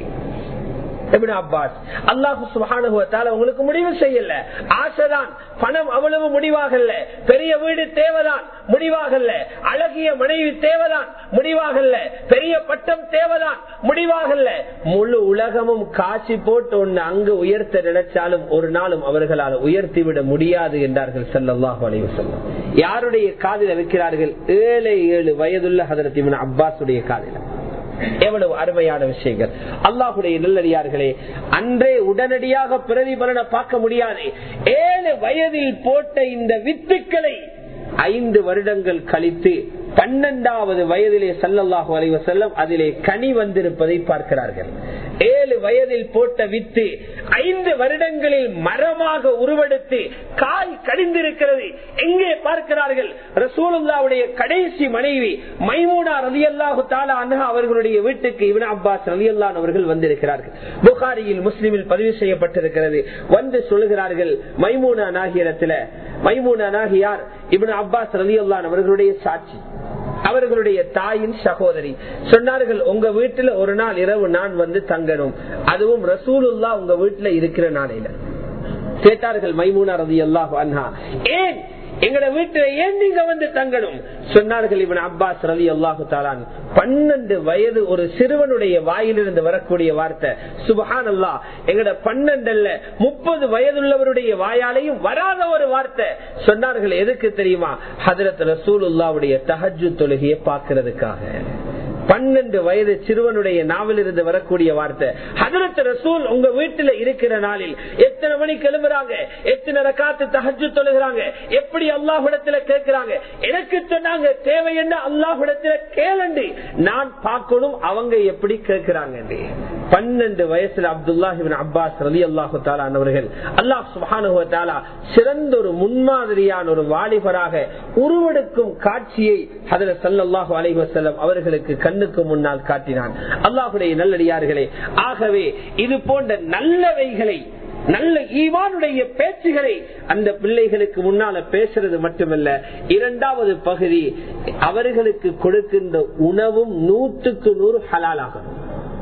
இப்னு அப்பாஸ், அல்லாஹ் சுப்ஹானஹு வ தஆலா உங்களுக்கு முடிவு செய்யல. ஆசைதான், பணம் அவ்வளவு முடிவாகல, பெரிய வீடு தேவைதான் முடிவாகல, அழகிய மனைவி தேவைதான் முடிவாகல, பெரிய பட்டம் தேவைதான் முடிவாகல. முழு உலகமும் காட்சி போட்டு ஒன்னு அங்கு உயர்த்த நினைச்சாலும் ஒரு நாளும் அவர்களால் உயர்த்தி விட முடியாது என்றார்கள் ஸல்லல்லாஹு அலைஹி வஸல்லம். யாருடைய காதில வைக்கிறார்கள்? 7 வயதுள்ள ஹஜ்ரத் இப்னு அப்பாஸுடைய காதில. எவ்வளவு அருமையான விஷயங்கள். அல்லாஹுடைய நல்லடியார்களே, அன்றே உடனடியாக பிரதிபலனை பார்க்க முடியாது. 7 வயதில் போட்ட இந்த வித்துக்களை 5 வருடங்கள் கழித்து 12வது வயதிலே ஸல்லல்லாஹு அலைஹி வஸல்லம் அதிலே கனி வந்திருப்பதை பார்க்கிறார்கள். 7 வயதில் போட்ட வித்து 5 வருடங்களில் மரமாக உருவெடுத்து காய் கடிந்திருக்கிறது. எங்கே பார்க்கிறார்கள்? ரசூலுல்லாஹ்வுடைய கடைசி மனைவி மைமூனா ரலியல்லாஹு தஆலா அன்ஹா அவர்களுடைய வீட்டுக்கு இப்னு அப்பாஸ் ரலியல்லாஹு அன்ஹு அவர்கள் வந்திருக்கிறார்கள். புகாரியில், முஸ்லிமில் பதிவு செய்யப்பட்டிருக்கிறது. வந்து சொல்கிறார்கள், மைமூனா நாகியத்துல, மைமூனா நாகியார் இப்னு அப்பாஸ் ரலியல்லாஹு அன்ஹு அவர்களுடைய சாட்சி, அவர்களுடைய தாயின் சகோதரி. சொன்னார்கள், உங்க வீட்டுல ஒரு நாள் இரவு நான் வந்து தங்கணும், அதுவும் ரசூலுல்லாஹ் உங்க வீட்டுல இருக்கிற நாளையில. கேட்டார்கள் மைமூனா ரலியல்லாஹு அன்ஹா, ஏன் எங்கட வீட்டுல ஏன் நீங்க வந்து தங்கணும்? சொன்னார்கள் இப்னு அப்பாஸ் ரலியல்லாஹு தஆலா, 12 வயது ஒரு சிறுவனுடைய வாயிலிருந்து வரக்கூடிய வார்த்தை, சுப்ஹானல்லாஹ், எங்கட 12 அல்ல 30 வயதுள்ளவருடைய வாயாலையும் வராத ஒரு வார்த்தை. சொன்னார்கள், எதுக்கு தெரியுமா? ஹஜ்ரத் ரசூலுல்லாஹ்வுடைய தஹஜ்ஜுத் தொழுகையை பார்க்கிறதுக்காக. 12 வயது சிறுவனுடைய நாவிலிருந்து வரக்கூடிய வார்த்தை. ஹஜ்ரத் ரசூல் உங்க வீட்டுல இருக்கிற நாளில் எத்தனை மணிக்கு எழும்புறாங்க, எத்தனை ரக்காத்து தஹஜ்ஜுத் தொழுகிறாங்க, எப்படி அல்லாஹ்விடத்துல கேட்கிறாங்க. எனக்கு சொன்னாங்க, தேவை என்ன அல்லாஹ்விடத்துல கேளண்டி, நான் பார்க்கணும் அவங்க எப்படி கேட்கிறாங்க. 12 வயசுல அப்துல்லாஹ் இப்னு அப்பாஸ் ரலியல்லாஹு தஆலா அவர்கள் அல்லாஹ் சுப்ஹானஹு வ தஆலா சிறந்த ஒரு முன்மாதிரியான ஒரு வாலிபராக உருவெடுக்கும் காட்சியை ஹஜ்ரத் ஸல்லல்லாஹு அலைஹி வஸல்லம் அவர்களுக்கு கண்ணுக்கு முன்னால் காட்டினான். அல்லாஹ்வுடைய நல்லடியார்களே, ஆகவே இது போன்ற நல்லவைகளை, நல்ல ஈமானுடைய பேச்சுகளை அந்த பிள்ளைகளுக்கு முன்னால பேசுறது மட்டுமல்ல, 2வது பகுதி அவர்களுக்கு கொடுக்கின்ற உணவும் 100க்கு 100 ஹலாலாகணும்.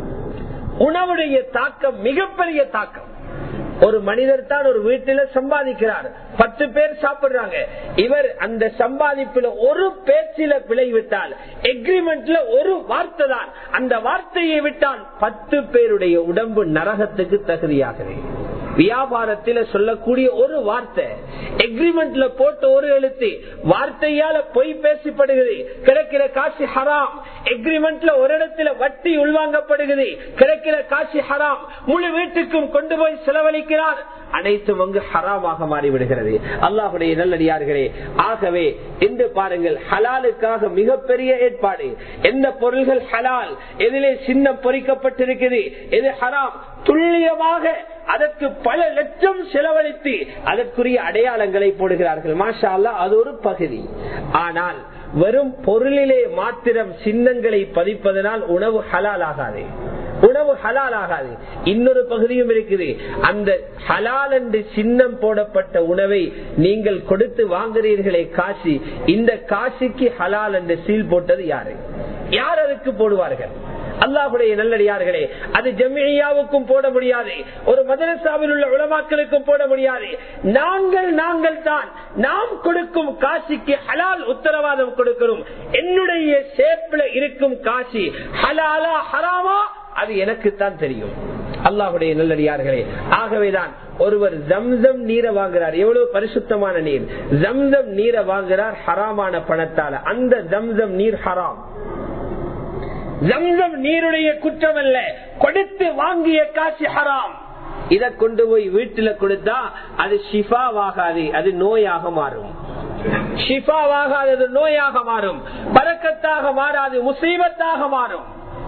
உணவுடைய தாக்கம் மிகப்பெரிய தாக்கம். ஒரு மனிதர் தான் ஒரு வீட்டில சம்பாதிக்கிறார், 10 பேர் சாப்பிடுறாங்க. இவர் அந்த சம்பாதிப்புல ஒரு பேச்சில பிழை விட்டால், எக்ரிமெண்ட்ல ஒரு வார்த்தை தான், அந்த வார்த்தையை விட்டால் 10 பேருடைய உடம்பு நரகத்துக்கு தகுதியாகுது. வியாபாரத்தில் சொல்லக்கூடிய ஒரு வார்த்தை, எக்ரிமெண்ட்ல போட்ட ஒரு எழுத்து, வார்த்தையால பொய் பேசப்படுகிறது, கிடைக்கிற காசு ஹராம். எக்ரிமெண்ட்ல ஒரு இடத்துல வட்டி உள்வாங்கப்படுகிறது, கிடைக்கிற காசு ஹராம். முழு வீட்டுக்கும் கொண்டு போய் செலவழிக்கிறார், அனைத்தும் அங்கு ஹராமாக மாறிவிடுகிறது. அல்லாஹ்வுடைய நல்லடியார்களே, ஆகவே இன்று பாருங்கள், ஹலாலுக்காக மிகப்பெரிய ஏற்பாடு. எந்த பொருள்கள் ஹலால், எதிலே சின்னம் பொறிக்கப்பட்டிருக்கிறது, எது ஹராம், துல்லியமாக அதற்கு பல லட்சம் செலவழித்து அதற்குரிய அடையாளங்களை போடுகிறார்கள். மாஷா அல்லாஹ், அது ஒரு பகுதி. ஆனால் வெறும் பொருளிலே மாத்திரம் சின்னங்களை பதிப்பதனால் உணவு ஹலால் ஆகாது, உணவு ஹலால் ஆகாது. இன்னொரு பகுதியும் இருக்குது. அந்த ஹலால் என்று சின்னம் போடப்பட்ட உணவை நீங்கள் கொடுத்து வாங்குறீர்களே காசி, இந்த காசிக்கு ஹலால் என்று சீல் போட்டது யாரு? யார் அதுக்கு போடுவார்கள்? அல்லாஹ்வுடைய நல்லடியார்களே, அது ஜம்மியாவுக்கும் போட முடியாது, ஒரு மதரசாவில் உள்ள உலமாக்களுக்கும் போட முடியாது. நாங்கள் தான் நாம் கொடுக்கும் காசிக்கு ஹலால் உத்தரவாதம் கொடுக்கிறோம். என்னுடைய சேப்பில் இருக்கும் காசி ஹலாலா ஹராமா அது எனக்கு தான் தெரியும். அல்லாஹ்வுடைய நல்லடியார்களே, ஆகவேதான் ஒருவர் ஜம்சம் நீரை வாங்குறார், எவ்வளவு பரிசுத்தமான நீர், ஜம்சம் நீரை வாங்குறார் ஹராமான பணத்தால, அந்த ஜம்சம் நீர் ஹராம். ஜம்சம் நீருடைய குற்றம் அல்ல, கொடுத்து வாங்கிய காசு ஹராம். இதை கொண்டு போய் வீட்டுல கொடுத்தா அது ஷிஃபாவாகாது, அது நோயாக மாறும். ஷிஃபாவாகாது, நோயாக மாறும். பரக்கத்தாக மாறாது, முசீபத்தாக மாறும்.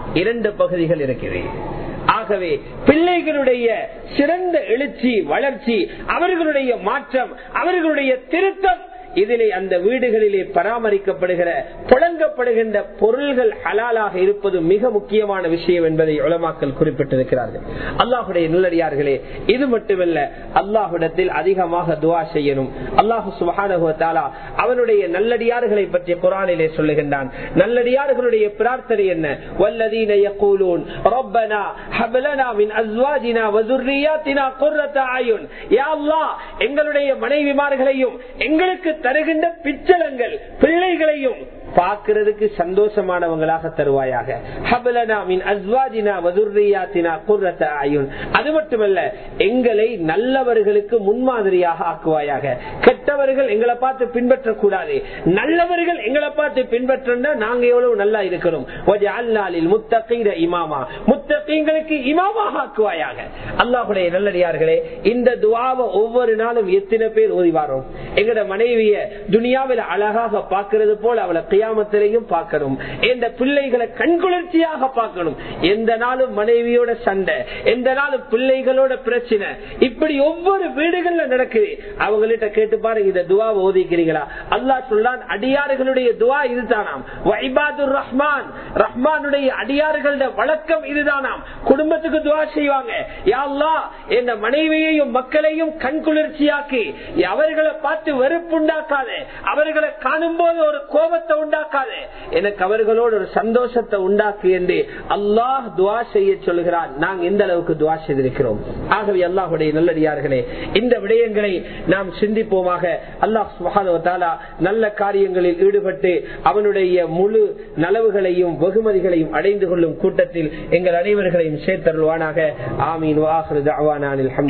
2 பகுதிகள் இருக்கிறது. ஆகவே பிள்ளைகளுடைய சிறந்த எழுச்சி, வளர்ச்சி, அவர்களுடைய மாற்றம், அவர்களுடைய திருத்தம், இதிலே அந்த வீடுகளிலே பராமரிக்கப்படுகிற புழங்கப்படுகின்ற பொருள்கள் ஹலாலாக இருப்பது மிக முக்கியமான விஷயம் என்பதை உலமாக்கள் குறிப்பிட்டிருக்கிறார்கள். அல்லாஹுடைய நல்லடியார்களே, இது மட்டுமல்ல, அல்லாஹ்விடத்தில் அதிகமாக துஆ செய்யணும். அல்லாஹ் சுப்ஹானஹு வ தஆலா அவனுடைய நல்லடியார்களை பற்றி குர்ஆனிலே சொல்லுகின்றான். நல்லடியார்களுடைய பிரார்த்தனை என்ன? வல்லதீன யகூலூன் ரப்பனா ஹப் லனா மின் அஸ்வாஜினா வ ذُرِّيَّاتِنَا قُرَّةَ அயுன். யா அல்லாஹ், எங்களுடைய மனைவிமார்களையும் எங்களுக்கு தருகின்ற பிச்சலங்கள் பிள்ளைகளையும் பார்க்கிறதுக்கு சந்தோஷமானவங்களாக தருவாயாக. ஹப்லனா மின் அஸ்வாஜினா வ ذُرِّيَّاتِنَا قُرَّةَ அயுன். அது மட்டுமல்ல, எங்களை நல்லவர்களுக்கு முன்மாதிரியாக ஆக்குவாயாக. கெட்டவர்கள் எங்களை பார்த்து பின்பற்றக்கூடாது, நல்லவர்கள் எங்களை பார்த்து பின்பற்றினா நாங்க எவ்வளவு நல்லா இருக்கிறோம். வஜஅல்னா லில் முத்தகீன இமாமா, முத்தகீன்களுக்கு இமாமாக ஆக்குவாயாக. அல்லாஹ்வுடைய நல்லடியார்களே, இந்த துஆவை ஒவ்வொரு நாளும் எத்தனை பேர் ஓதி வரோம்? எங்கட மனைவிய துனியாவில் அழகாக பார்க்கிறது போல அவளை கியாமத்திலையும் பார்க்கணும். இந்த பிள்ளைகளை கண்குளிர்ச்சியாக பார்க்கணும். எந்த நாளும் மனைவியோட சண்டை, எந்த நாளும் பிள்ளைகளோட பிரச்சனை, இப்படி ஒவ்வொரு வீடுகள்ல நடக்குது. அவங்கள்ட்ட கேட்டு பாருங்க, இந்த துஆ ஓதிக்கிறீங்களா? அல்லாஹ் சொல்றான், அடியார்களுடைய துஆ இதுதானாம். வஇபாதுர் ரஹ்மான், ரஹ்மானுடைய அடியார்களுடைய வழக்கம் இதுதானாம். குடும்பத்துக்கு துஆ செய்வாங்க, யா அல்லாஹ் என் மனைவியையும் மக்களையும் கண்குளிர்ச்சியாக்கி, அவர்களை பார்த்து வெறுப்புண்டாக்காத, அவர்களை காணும் போது ஒரு கோபத்தை உண்டாக்காது, எனக்கு அவர்களோடு ஒரு சந்தோஷத்தை உண்டாக்கு என்று அல்லாஹ் துஆ செய்ய சொல்கிறான். நாங்கள் எந்த அளவுக்கு துஆ செய்திருக்கிறோம்? ஆகவே அல்லாஹ்வுடைய நல்லடியார்களே, இந்த விடயங்களை நாம் சிந்திப்போமாக. அல்லாஹ் சுப்ஹானஹு வ தஆலா நல்ல காரியங்களில் ஈடுபட்டு அவனுடைய முழு நலவுகளையும் வெகுமதிகளையும் அடைந்து கொள்ளும் கூட்டத்தில் எங்கள் அனைவர்களையும் சேர்த்தருள்வானாக. ஆமீன். வ ஆகிரு தஅவானா அனில்